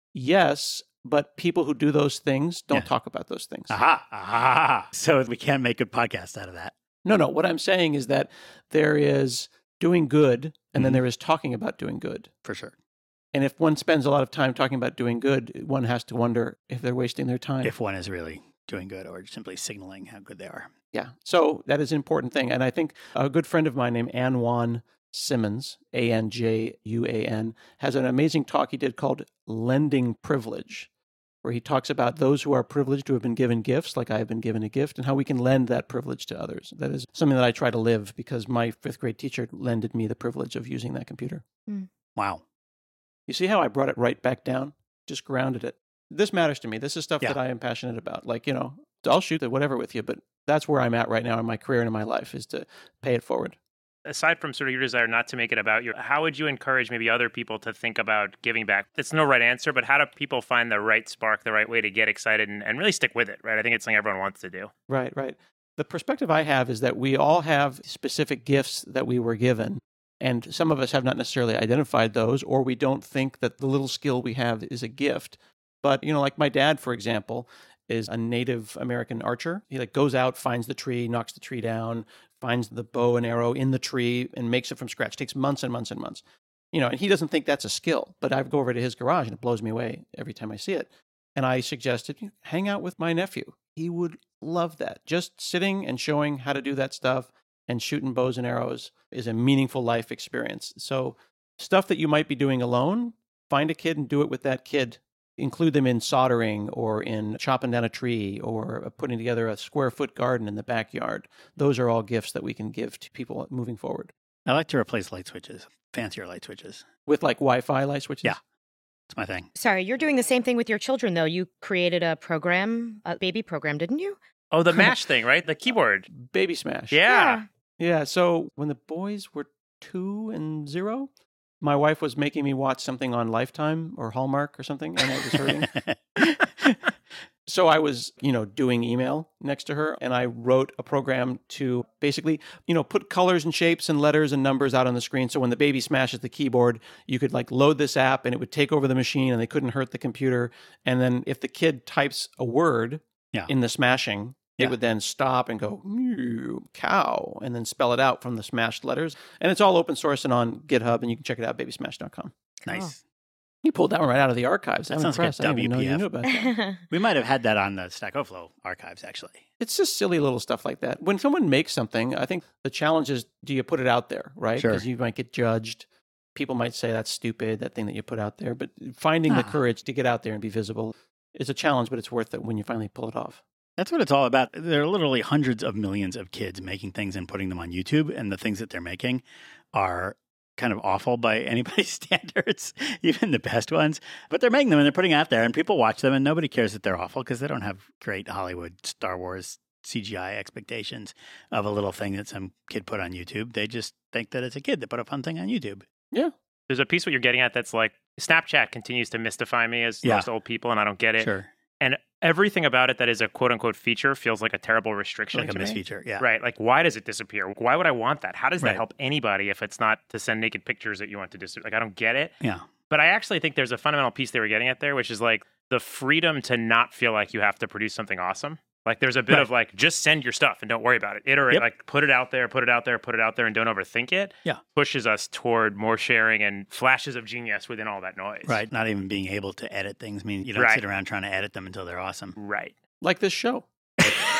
Yes, but people who do those things don't Yeah. talk about those things. Aha, aha. So we can't make a podcast out of that. No, no. What I'm saying is that there is doing good, and then Mhm. there is talking about doing good. For sure. And if one spends a lot of time talking about doing good, one has to wonder if they're wasting their time. If one is really doing good or simply signaling how good they are. Yeah. So that is an important thing. And I think a good friend of mine named Anjuan Simmons, A N J U A N, has an amazing talk he did called Lending Privilege, where he talks about those who are privileged who have been given gifts, like I have been given a gift, and how we can lend that privilege to others. That is something that I try to live because my fifth grade teacher lended me the privilege of using that computer. Mm. Wow. You see how I brought it right back down? Just grounded it. This matters to me. This is stuff Yeah. that I am passionate about. Like, you know, I'll shoot it, whatever with you, but that's where I'm at right now in my career and in my life is to pay it forward. Aside from sort of your desire not to make it about you, how would you encourage maybe other people to think about giving back? It's no right answer, but how do people find the right spark, the right way to get excited and, and really stick with it, right? I think it's something everyone wants to do. Right, right. The perspective I have is that we all have specific gifts that we were given. And some of us have not necessarily identified those, or we don't think that the little skill we have is a gift. But, you know, like my dad, for example, is a Native American archer. He like goes out, finds the tree, knocks the tree down, finds the bow and arrow in the tree and makes it from scratch. It takes months and months and months. You know, and he doesn't think that's a skill, but I go over to his garage and it blows me away every time I see it. And I suggested, hang out with my nephew. He would love that. Just sitting and showing how to do that stuff and shooting bows and arrows is a meaningful life experience. So stuff that you might be doing alone, find a kid and do it with that kid. Include them in soldering or in chopping down a tree or putting together a square foot garden in the backyard. Those are all gifts that we can give to people moving forward. I like to replace light switches, fancier light switches. With like Wi-Fi light switches? Yeah. It's my thing. Sorry, you're doing the same thing with your children, though. You created a program, a baby program, didn't you? Oh, the MASH thing, right? The keyboard. Baby Smash. Yeah. Yeah. So when the boys were two and zero, my wife was making me watch something on Lifetime or Hallmark or something, and it was hurting. So I was, you know, doing email next to her, and I wrote a program to basically, you know, put colors and shapes and letters and numbers out on the screen. So when the baby smashes the keyboard, you could like load this app and it would take over the machine and they couldn't hurt the computer. And then if the kid types a word Yeah. in the smashing, it Yeah. would then stop and go, "Mew, cow," and then spell it out from the smashed letters. And it's all open source and on GitHub, and you can check it out, baby smash dot com. Nice. You pulled that one right out of the archives. That I'm sounds like a impressed. I didn't even know you W P F. knew about that. We might have had that on the Stack Overflow archives, actually. It's just silly little stuff like that. When someone makes something, I think the challenge is, do you put it out there, right? Sure. Because you might get judged. People might say that's stupid, that thing that you put out there. But finding the Ah. courage to get out there and be visible is a challenge, but it's worth it when you finally pull it off. That's what it's all about. There are literally hundreds of millions of kids making things and putting them on YouTube, and the things that they're making are kind of awful by anybody's standards, even the best ones. But they're making them and they're putting it out there, and people watch them, and nobody cares that they're awful because they don't have great Hollywood Star Wars C G I expectations of a little thing that some kid put on YouTube. They just think that it's a kid that put a fun thing on YouTube. There's a piece what you're getting at that's like Snapchat continues to mystify me as Yeah. most old people, and I don't get it. Sure. And everything about it that is a quote unquote feature feels like a terrible restriction. Like a to me. misfeature. Yeah. Right. Like, why does it disappear? Why would I want that? How does that Right. help anybody if it's not to send naked pictures that you want to disappear? Like, I don't get it. Yeah. But I actually think there's a fundamental piece they were getting at there, which is like the freedom to not feel like you have to produce something awesome. Like, there's a bit Right. of like, just send your stuff and don't worry about it. Iterate, Yep. like, put it out there, put it out there, put it out there, and don't overthink it. Yeah. Pushes us toward more sharing and flashes of genius within all that noise. Right. Not even being able to edit things. I mean, you don't Right. sit around trying to edit them until they're awesome. Right. Like this show.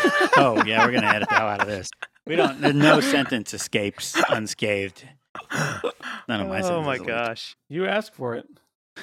Oh, yeah, we're going to edit the hell out of this. We don't, there's no sentence escapes unscathed. None of my sentences. Oh my will. gosh. You asked for it.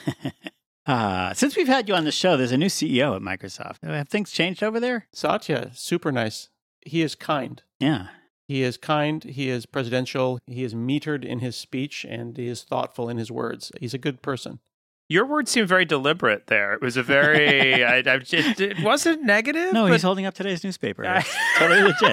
Uh, since we've had you on the show, there's a new C E O at Microsoft. Have things changed over there? Satya, super nice. He is kind. Yeah. He is kind. He is presidential. He is metered in his speech, and he is thoughtful in his words. He's a good person. Your words seem very deliberate there. It was a very, I, I, it, it wasn't negative. No, but he's holding up today's newspaper. It's totally legit.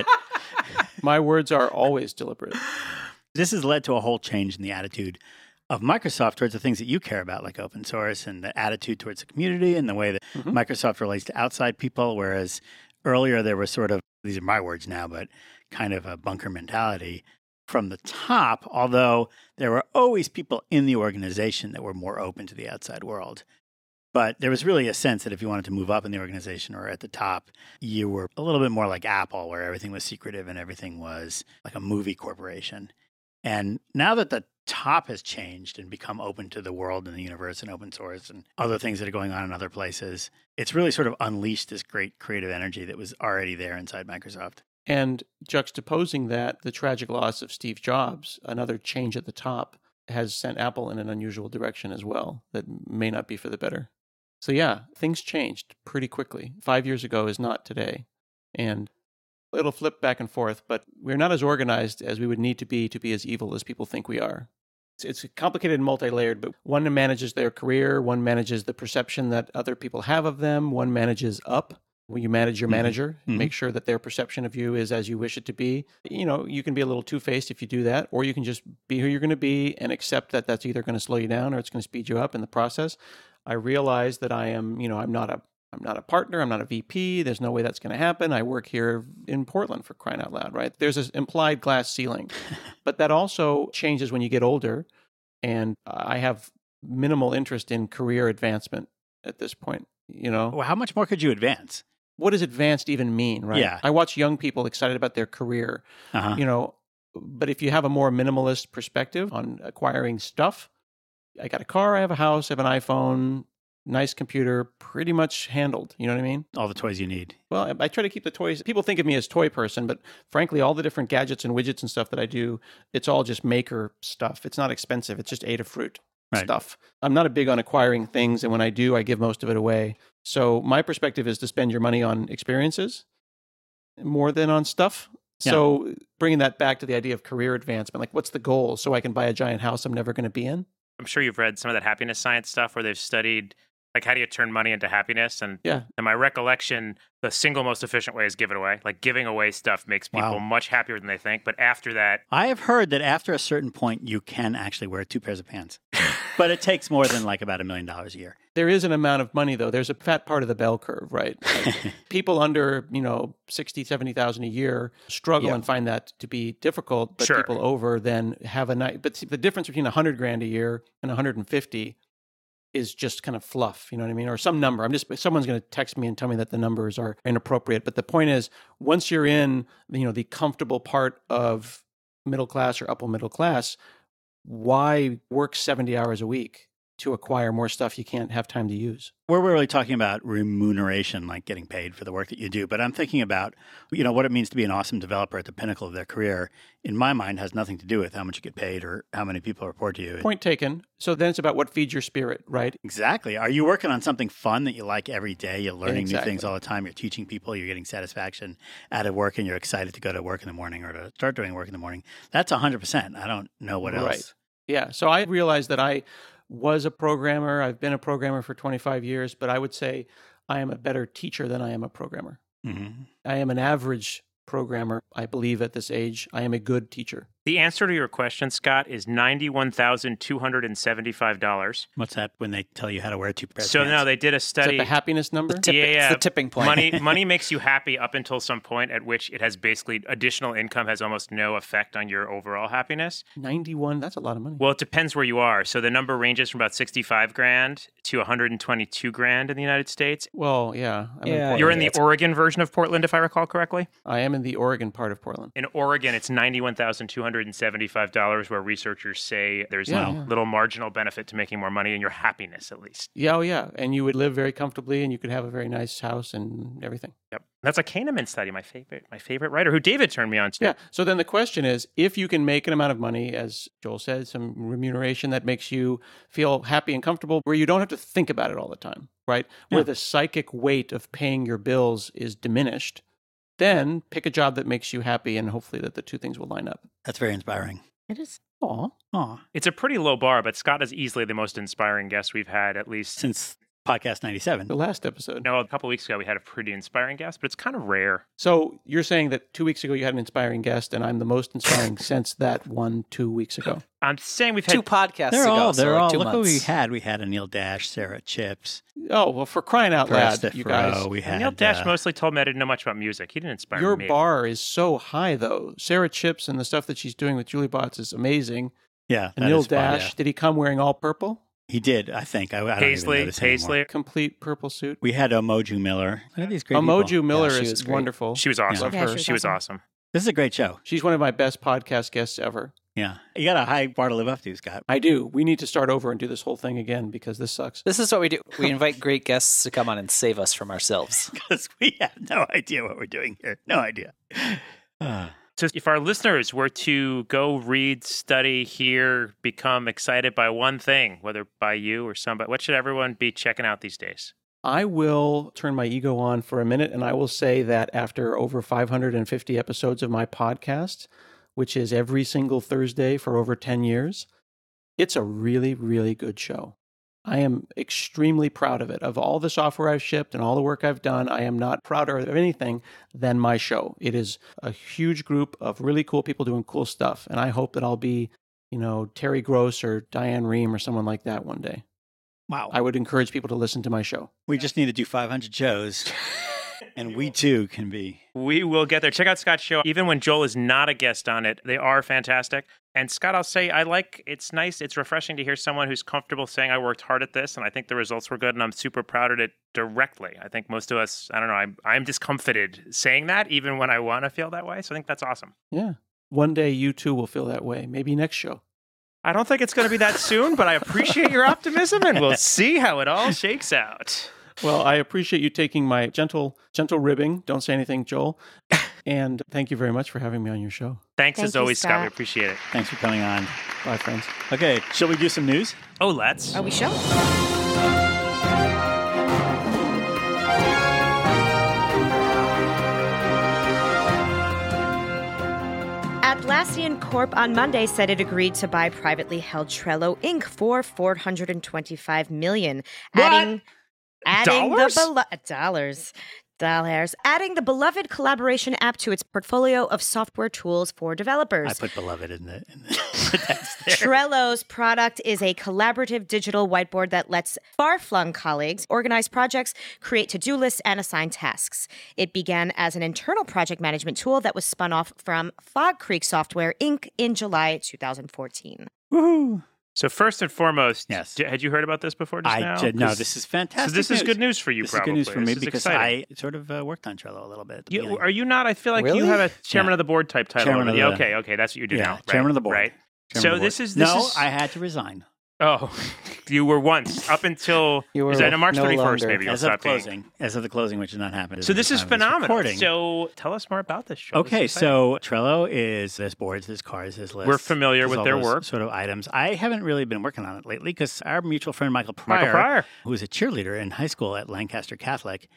My words are always deliberate. This has led to a whole change in the attitude of Microsoft towards the things that you care about, like open source and the attitude towards the community and the way that Mhm. Microsoft relates to outside people. Whereas earlier there was sort of, these are my words now, but kind of a bunker mentality from the top, although there were always people in the organization that were more open to the outside world. But there was really a sense that if you wanted to move up in the organization or at the top, you were a little bit more like Apple, where everything was secretive and everything was like a movie corporation. And now that the top has changed and become open to the world and the universe and open source and other things that are going on in other places, it's really sort of unleashed this great creative energy that was already there inside Microsoft. And juxtaposing that, the tragic loss of Steve Jobs, another change at the top, has sent Apple in an unusual direction as well that may not be for the better. So yeah, things changed pretty quickly. Five years ago is not today. And it'll flip back and forth, but we're not as organized as we would need to be to be as evil as people think we are. It's, it's complicated and multi-layered, but one manages their career, one manages the perception that other people have of them, one manages up. When you manage your manager, Mhm. make sure that their perception of you is as you wish it to be. You know, you can be a little two-faced if you do that, or you can just be who you're going to be and accept that that's either going to slow you down or it's going to speed you up in the process. I realize that I am, you know, I'm not a I'm not a partner, I'm not a V P. There's no way that's going to happen. I work here in Portland, for crying out loud, right? There's an implied glass ceiling. But that also changes when you get older, and I have minimal interest in career advancement at this point, you know. Well, how much more could you advance? What does advanced even mean, right? Yeah. I watch young people excited about their career, Uh-huh. you know, but if you have a more minimalist perspective on acquiring stuff, I got a car, I have a house, I have an iPhone, nice computer, pretty much handled. You know what I mean? All the toys you need. Well, I, I try to keep the toys. People think of me as toy person, but frankly, all the different gadgets and widgets and stuff that I do, it's all just maker stuff. It's not expensive. It's just Adafruit Right. stuff. I'm not a big on acquiring things, and when I do, I give most of it away. So my perspective is to spend your money on experiences more than on stuff. Yeah. So bringing that back to the idea of career advancement, like what's the goal? So I can buy a giant house I'm never going to be in? I'm sure you've read some of that happiness science stuff where they've studied, like, how do you turn money into happiness? And Yeah. in my recollection, the single most efficient way is give it away. Like, giving away stuff makes people Wow. much happier than they think. But after that, I have heard that after a certain point, you can actually wear two pairs of pants. But it takes more than like about a million dollars a year. There is an amount of money, though. There's a fat part of the bell curve, right? Like, people under, you know, sixty, seventy thousand a year struggle Yeah. and find that to be difficult, but Sure. people over then have a night. But see, the difference between a hundred grand a year and one hundred fifty is just kind of fluff, you know what I mean? Or some number. I'm just, someone's going to text me and tell me that the numbers are inappropriate. But the point is, once you're in, you know, the comfortable part of middle class or upper middle class, why work seventy hours a week to acquire more stuff you can't have time to use? We're really talking about remuneration, like getting paid for the work that you do. But I'm thinking about, you know, what it means to be an awesome developer at the pinnacle of their career. In my mind, has nothing to do with how much you get paid or how many people report to you. Point taken. So then it's about what feeds your spirit, right? Exactly. Are you working on something fun that you like every day? You're learning Exactly. new things all the time. You're teaching people. You're getting satisfaction out of work, and you're excited to go to work in the morning or to start doing work in the morning. That's one hundred percent. I don't know what else. Right. Yeah. So I realized that I was a programmer. I've been a programmer for twenty-five years, but I would say I am a better teacher than I am a programmer. Mm-hmm. I am an average programmer, I believe, at this age. I am a good teacher. the answer to your question, Scott, is ninety-one thousand two hundred seventy-five dollars. What's that when they tell you how to wear two pairs So of pants? no, they did a Is that study. the happiness number? Tip- Yeah, it's yeah. the tipping point. money money makes you happy up until some point at which it has basically additional income has almost no effect on your overall happiness. ninety-one. That's a lot of money. Well, it depends where you are. So the number ranges from about sixty-five grand to one hundred twenty-two grand in the United States. Well, yeah. I'm Yeah, Portland. You're in the that's- Oregon version of Portland, if I recall correctly. I am in the Oregon part of Portland. In Oregon, it's ninety-one thousand two hundred hundred seventy-five dollars, where researchers say there's Yeah, no yeah. little marginal benefit to making more money and your happiness, at least. Yeah, oh yeah. And you would live very comfortably and you could have a very nice house and everything. Yep. That's a Kahneman study, my favorite, my favorite writer, who David turned me on to. Yeah. So then the question is, if you can make an amount of money, as Joel said, some remuneration that makes you feel happy and comfortable, where you don't have to think about it all the time, right? Yeah. Where the psychic weight of paying your bills is diminished, then pick a job that makes you happy and hopefully that the two things will line up. That's very inspiring. It is. Aw. Aw. It's a pretty low bar, but Scott is easily the most inspiring guest we've had, at least. Since podcast ninety-seven. The last episode. No, a couple weeks ago we had a pretty inspiring guest, but it's kind of rare. So you're saying that two weeks ago you had an inspiring guest and I'm the most inspiring since that one two weeks ago. I'm saying we've Two had podcasts They're ago. all, so they're like all, two look what we months. had. We had Anil Dash, Sarah Chips, Oh, well, for crying out loud, Presta you guys. Furrow, we had Neil Dash uh, mostly told me I didn't know much about music. He didn't inspire Your me. bar is so high, though. Sarah Chips and the stuff that she's doing with Julie Bots is amazing. yeah, And that Neil is fun, Dash, yeah. did he come wearing all purple? He did, I think. I, I don't Paisley, even notice anymore. Paisley. Complete purple suit. We had Omoju Miller. Look at these great Emoju people. Miller Yeah, she is was great. wonderful. She was awesome. Love Yeah, her. she was She was awesome. awesome. This is a great show. She's one of my best podcast guests ever. Yeah. You got a high bar to live up to, Scott. I do. We need to start over and do this whole thing again because this sucks. This is what we do. We invite great guests to come on and save us from ourselves. Because we have no idea what we're doing here. No idea. Ah. So if our listeners were to go read, study, hear, become excited by one thing, whether by you or somebody, what should everyone be checking out these days? I will turn my ego on for a minute and I will say that after over five hundred fifty episodes of my podcast, which is every single Thursday for over ten years, it's a really, really good show. I am extremely proud of it. Of all the software I've shipped and all the work I've done, I am not prouder of anything than my show. It is a huge group of really cool people doing cool stuff. And I hope that I'll be, you know, Terry Gross or Diane Rehm or someone like that one day. Wow. I would encourage people to listen to my show. We just need to do five hundred shows, and we too can be. We will get there. Check out Scott's show. Even when Joel is not a guest on it, they are fantastic. And Scott, I'll say, I like, it's nice, it's refreshing to hear someone who's comfortable saying, I worked hard at this, and I think the results were good, and I'm super proud of it directly. I think most of us, I don't know, I'm, I'm discomfited saying that, even when I want to feel that way. So I think that's awesome. Yeah. One day you too will feel that way. Maybe next show. I don't think it's going to be that soon, but I appreciate your optimism, and we'll see how it all shakes out. Well, I appreciate you taking my gentle, gentle ribbing. Don't say anything, Joel. And thank you very much for having me on your show. Thanks Thank as you, always, Scott. We Scott. appreciate it. Thanks for coming on. Bye, friends. Okay, shall we do some news? Oh, let's. Are we sure? Atlassian Corp on Monday said it agreed to buy privately held Trello Incorporated for four hundred twenty-five million dollars, adding adding Dollars? the belo- dollars. Dollars, adding the beloved collaboration app to its portfolio of software tools for developers. I put beloved in the, in the that's there. Trello's product is a collaborative digital whiteboard that lets far-flung colleagues organize projects, create to-do lists, and assign tasks. It began as an internal project management tool that was spun off from Fog Creek Software, Incorporated in July two thousand fourteen. Woohoo. So first and foremost, Yes. d- had you heard about this before just I now? did, no, 'Cause- this is fantastic. So this is news. good news for you, This probably. is good news for me This is because exciting. I sort of uh, worked on Trello a little bit. At the You, beginning. are you not? I feel like you Really? have a chairman Yeah. of the board type title. Chairman already. of the- okay, okay, that's what you do Yeah, now. Right, chairman of the board. Right. Chairman So of the this board. is this no, is. I had to resign Oh, you were once up until You were is that on March no thirty-first? longer. Maybe you'll as of stop being. closing. As of the closing, which did not happen. So this is at the time of phenomenal. recording. So tell us more about this show. This Okay, is exciting. so Trello is this boards, this cards, this list. We're familiar There's with all their those work. sort of items. I haven't really been working on it lately because our mutual friend Michael Pryor, Michael Pryor. who was a cheerleader in high school at Lancaster Catholic,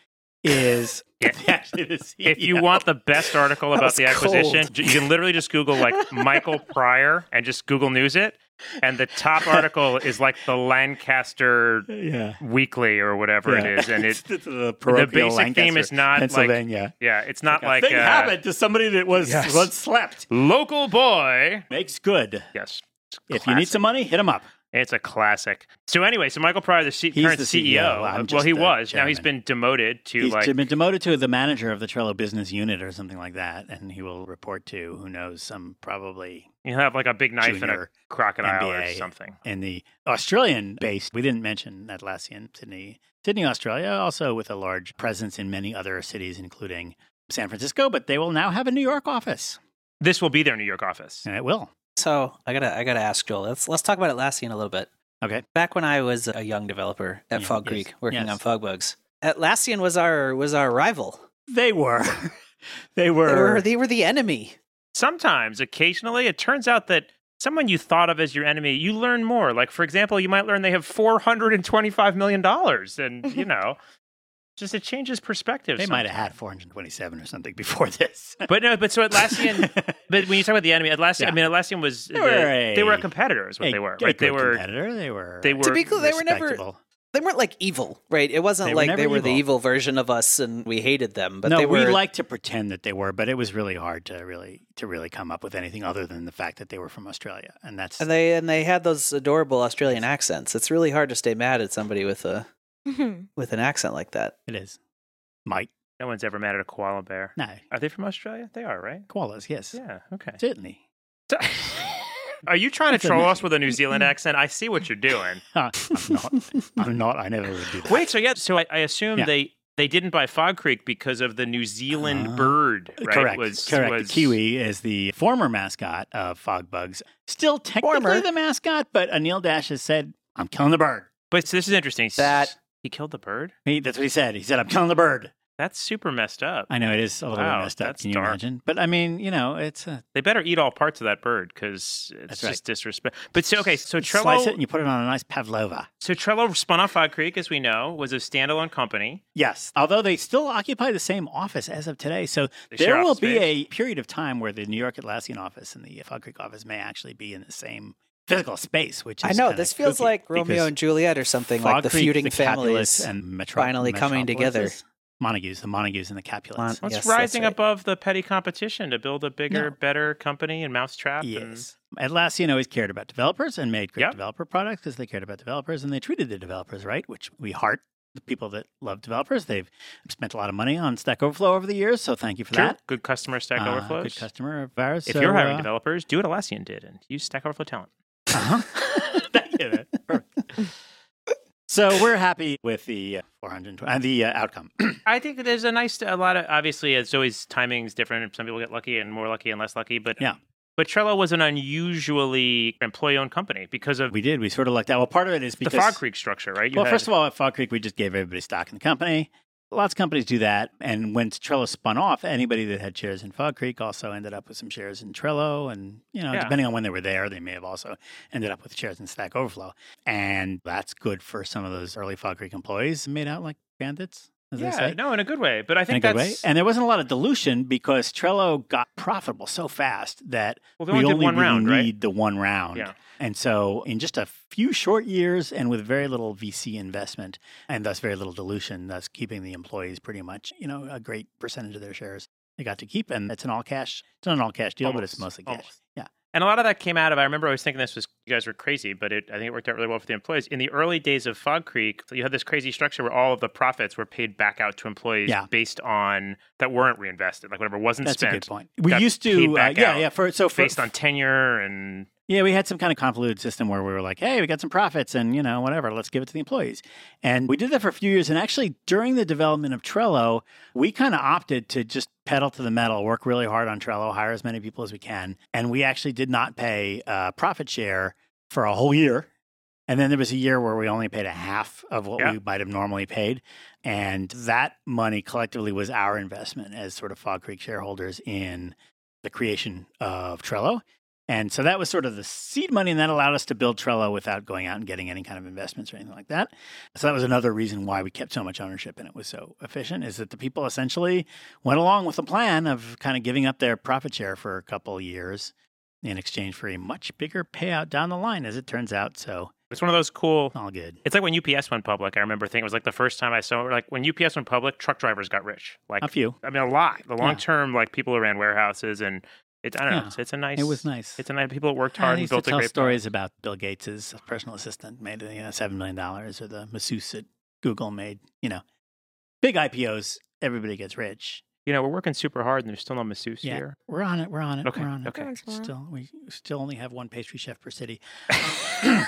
is Yeah. actually the C E O. If you want the best article about was the acquisition, cold. j- you can literally just Google like Michael Pryor and just Google News it, and the top article is like the Lancaster yeah. Weekly or whatever Yeah. it is, and It's it the, the parochial basic theme Lancaster, is not like- Pennsylvania. yeah, it's not like, a thing uh, happened to somebody that was Yes. once slept. local boy. Makes good. Yes, it's If you need classic. some money, hit him up. It's a classic. So anyway, so Michael Pryor, the C- He's current the C E O, C E O. I'm well, just he the was. Now he's chairman. been demoted to He's like been demoted to the manager of the Trello business unit or something like that, and he will report to, who knows, some probably you have like a big knife and a junior crocodile or M B A. something. in the Australian base. We didn't mention Atlassian, Sydney, Sydney, Australia, also with a large presence in many other cities, including San Francisco, but they will now have a New York office. This will be their New York office. And it will. So I gotta I gotta ask Joel. Let's let's talk about Atlassian a little bit. Okay. Back when I was a young developer at Yeah, Fog yes, Creek working yes. on FogBugs, Atlassian was our was our rival. They were. they They were. were they were the enemy. Sometimes, occasionally, it turns out that someone you thought of as your enemy, you learn more. Like, for example, you might learn they have four hundred twenty-five million dollars. And, you know, just it changes perspective. They might have had four hundred twenty-seven or something before this. But no, but so Atlassian, but when you talk about the enemy, Atlassian, Yeah. I mean, Atlassian was, They they were were, a- they were a competitor is what A- they were, a right? They good were, competitor. They were. they were To be clear, they were never respectable. they weren't like evil, right? It wasn't They were like never they were the evil. evil version of us and we hated them. But no, they were we like to pretend that they were, but it was really hard to really to really come up with anything other than the fact that they were from Australia, and that's and they and they had those adorable Australian accents. It's really hard to stay mad at somebody with a with an accent like that. it is. Might no one's ever mad at a koala bear. no Are they from Australia? They are, right? koalas. Yes, Yeah, okay. certainly. So- Are you trying to It's a troll nice- us with a New Zealand accent? I see what you're doing. Uh, I'm not. I'm not. I never would do that. Wait, so yeah, so I, I assume Yeah. they they didn't buy Fog Creek because of the New Zealand Uh, bird, right? Correct. Was, Correct. was- The Kiwi is the former mascot of Fogbugs. Still technically Former. the mascot, but Anil Dash has said, "I'm killing the bird." But so this is interesting. That- he killed the bird. He, that's what he said. He said, "I'm killing the bird." That's super messed up. I know it is a little Wow, bit messed up. that's Can you dark. imagine? But I mean, you know, it's a They better eat all parts of that bird because it's That's just right. disrespect. But so okay, so slice Trello, it and you put it on a nice pavlova. so Trello spun off Fog Creek, as we know, was a standalone company. Yes, although they still occupy the same office as of today, so They share there will office be space. a period of time where the New York Atlassian office and the Fog Creek office may actually be in the same physical space. Which is I know kinda this feels kooky like Romeo because and Juliet or something, Fog like the Creek, feuding the Capulets, families. and Metro- finally coming together. Metropolises. Montagues, the Montagues and the Capulets. Mon- What's Yes, that's rising right. above the petty competition to build a bigger, No. better company and Mousetrap? Yes. Atlassian always cared about developers and made great Yep. developer products because they cared about developers and they treated the developers right, which we heart the people that love developers. They've spent a lot of money on Stack Overflow over the years, so thank you for Sure. that. Good customer Stack Uh, Overflows. Good customer of ours. If So, you're hiring uh, developers, do what Atlassian did and use Stack Overflow talent. Uh-huh. Thank you. Perfect. So we're happy with the uh, four hundred twenty and the uh, outcome. I think there's a nice, a lot of, obviously, it's always timing's different. Some people get lucky and more lucky and less lucky. But Yeah. but Trello was an unusually employee-owned company because of we did. We sort of lucked out. Well, part of it is the because Fog Creek structure, right? You well, had- first of all, at Fog Creek, we just gave everybody stock in the company. Lots of companies do that. And when Trello spun off, anybody that had shares in Fog Creek also ended up with some shares in Trello. And, you know, Yeah. depending on when they were there, they may have also ended up with shares in Stack Overflow. And that's good for some of those early Fog Creek employees made out like bandits, as they yeah, say. no, in a good way. But I In a think good way. that's And there wasn't a lot of dilution because Trello got profitable so fast that well, they we only only did one really round, need right? the one round. Yeah. And so in just a few short years and with very little V C investment and thus very little dilution, thus keeping the employees pretty much, you know, a great percentage of their shares they got to keep. And it's an all cash, it's not an all cash deal, but it's Almost. mostly cash. Almost. Yeah. And a lot of that came out of, I remember I was thinking this was, you guys were crazy, but it, I think it worked out really well for the employees. In the early days of Fog Creek, you had this crazy structure where all of the profits were paid back out to employees Yeah. based on, that weren't reinvested, like whatever wasn't That's spent. a good point. We got used paid to, uh, back yeah, out yeah. For so for, Based on tenure and Yeah, we had some kind of convoluted system where we were like, hey, we got some profits and, you know, whatever, let's give it to the employees. And we did that for a few years. And actually, during the development of Trello, we kind of opted to just pedal to the metal, work really hard on Trello, hire as many people as we can. And we actually did not pay uh, profit share for a whole year. And then there was a year where we only paid a half of what Yeah. we might have normally paid. And that money collectively was our investment as sort of Fog Creek shareholders in the creation of Trello. And so that was sort of the seed money, and that allowed us to build Trello without going out and getting any kind of investments or anything like that. So that was another reason why we kept so much ownership and it was so efficient, is that the people essentially went along with the plan of kind of giving up their profit share for a couple of years in exchange for a much bigger payout down the line, as it turns out. So it's one of those cool, all good. it's like when U P S went public. I remember thinking it was like the first time I saw it, like when U P S went public, truck drivers got rich. Like, A few. I mean, a lot. The Yeah. long term, like people who ran warehouses and it's, I don't know, Yeah. it's, it's a nice, It was nice. It's a nice, people that worked I hard and used to built a tell great stories about Bill Gates' personal assistant made you know, seven million dollars, or the masseuse at Google made, you know, big I P Os. Everybody gets rich. You know, we're working super hard and there's still no masseuse Yeah, here. we're on it. We're on it. Okay, We're on it. okay. Still, we still only have one pastry chef per city. Okay.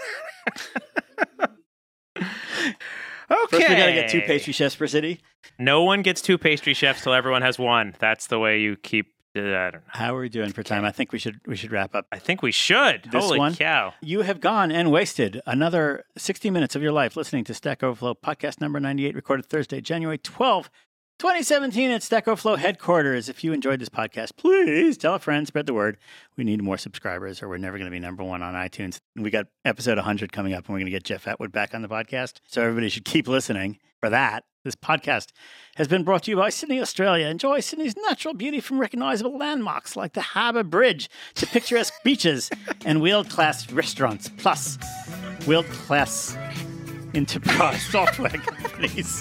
First, we got to get two pastry chefs per city. No one gets two pastry chefs till everyone has one. That's the way you keep Uh, I don't know. How are we doing for time? I think we should we should wrap up. I think we should. This Holy one? cow. You have gone and wasted another sixty minutes of your life listening to Stack Overflow podcast number ninety-eight, recorded Thursday, January twelfth, twenty seventeen at Stack Overflow headquarters. If you enjoyed this podcast, please tell a friend, spread the word. We need more subscribers or we're never going to be number one on iTunes. We got episode one hundred coming up and we're going to get Jeff Atwood back on the podcast. So everybody should keep listening for that. This podcast has been brought to you by Sydney, Australia. Enjoy Sydney's natural beauty from recognizable landmarks like the Harbour Bridge to picturesque beaches and world-class restaurants, plus world-class enterprise software companies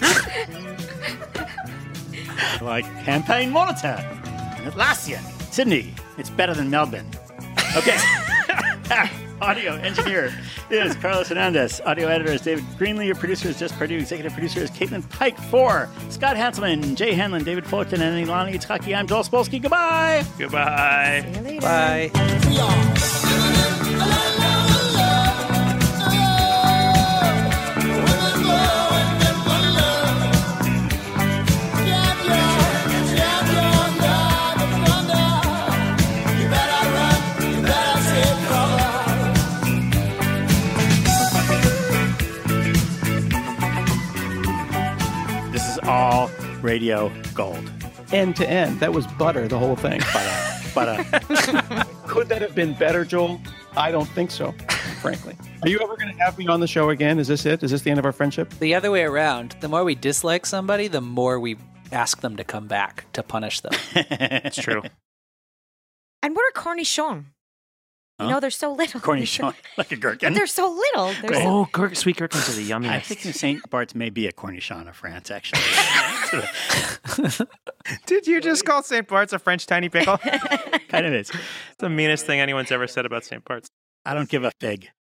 like Campaign Monitor and Atlassian. Sydney, it's better than Melbourne. Okay. Audio engineer is Carlos Hernandez. Audio editor is David Greenlee. Your producer is Jess Purdue. Executive producer is Caitlin Pike. For Scott Hanselman, Jay Hanlon, David Fullerton, and Ilana Itzhaki, I'm Joel Spolsky. Goodbye. Goodbye. See you later. Bye. This is all radio gold. End to end. That was butter, the whole thing. Butter. Butter. Could that have been better, Joel? I don't think so, frankly. Are you ever going to have me on the show again? Is this it? Is this the end of our friendship? The other way around. The more we dislike somebody, the more we ask them to come back to punish them. It's true. And what are cornichons? You Huh? know, they're so little. Cornichon, like a gherkin. They're so little. They're so... Oh, gir- sweet gherkins are the yummiest. I think Saint Bart's may be a cornichon of France, actually. Did you just call Saint Bart's a French tiny pickle? Kind of is. It's the meanest thing anyone's ever said about Saint Bart's. I don't give a fig.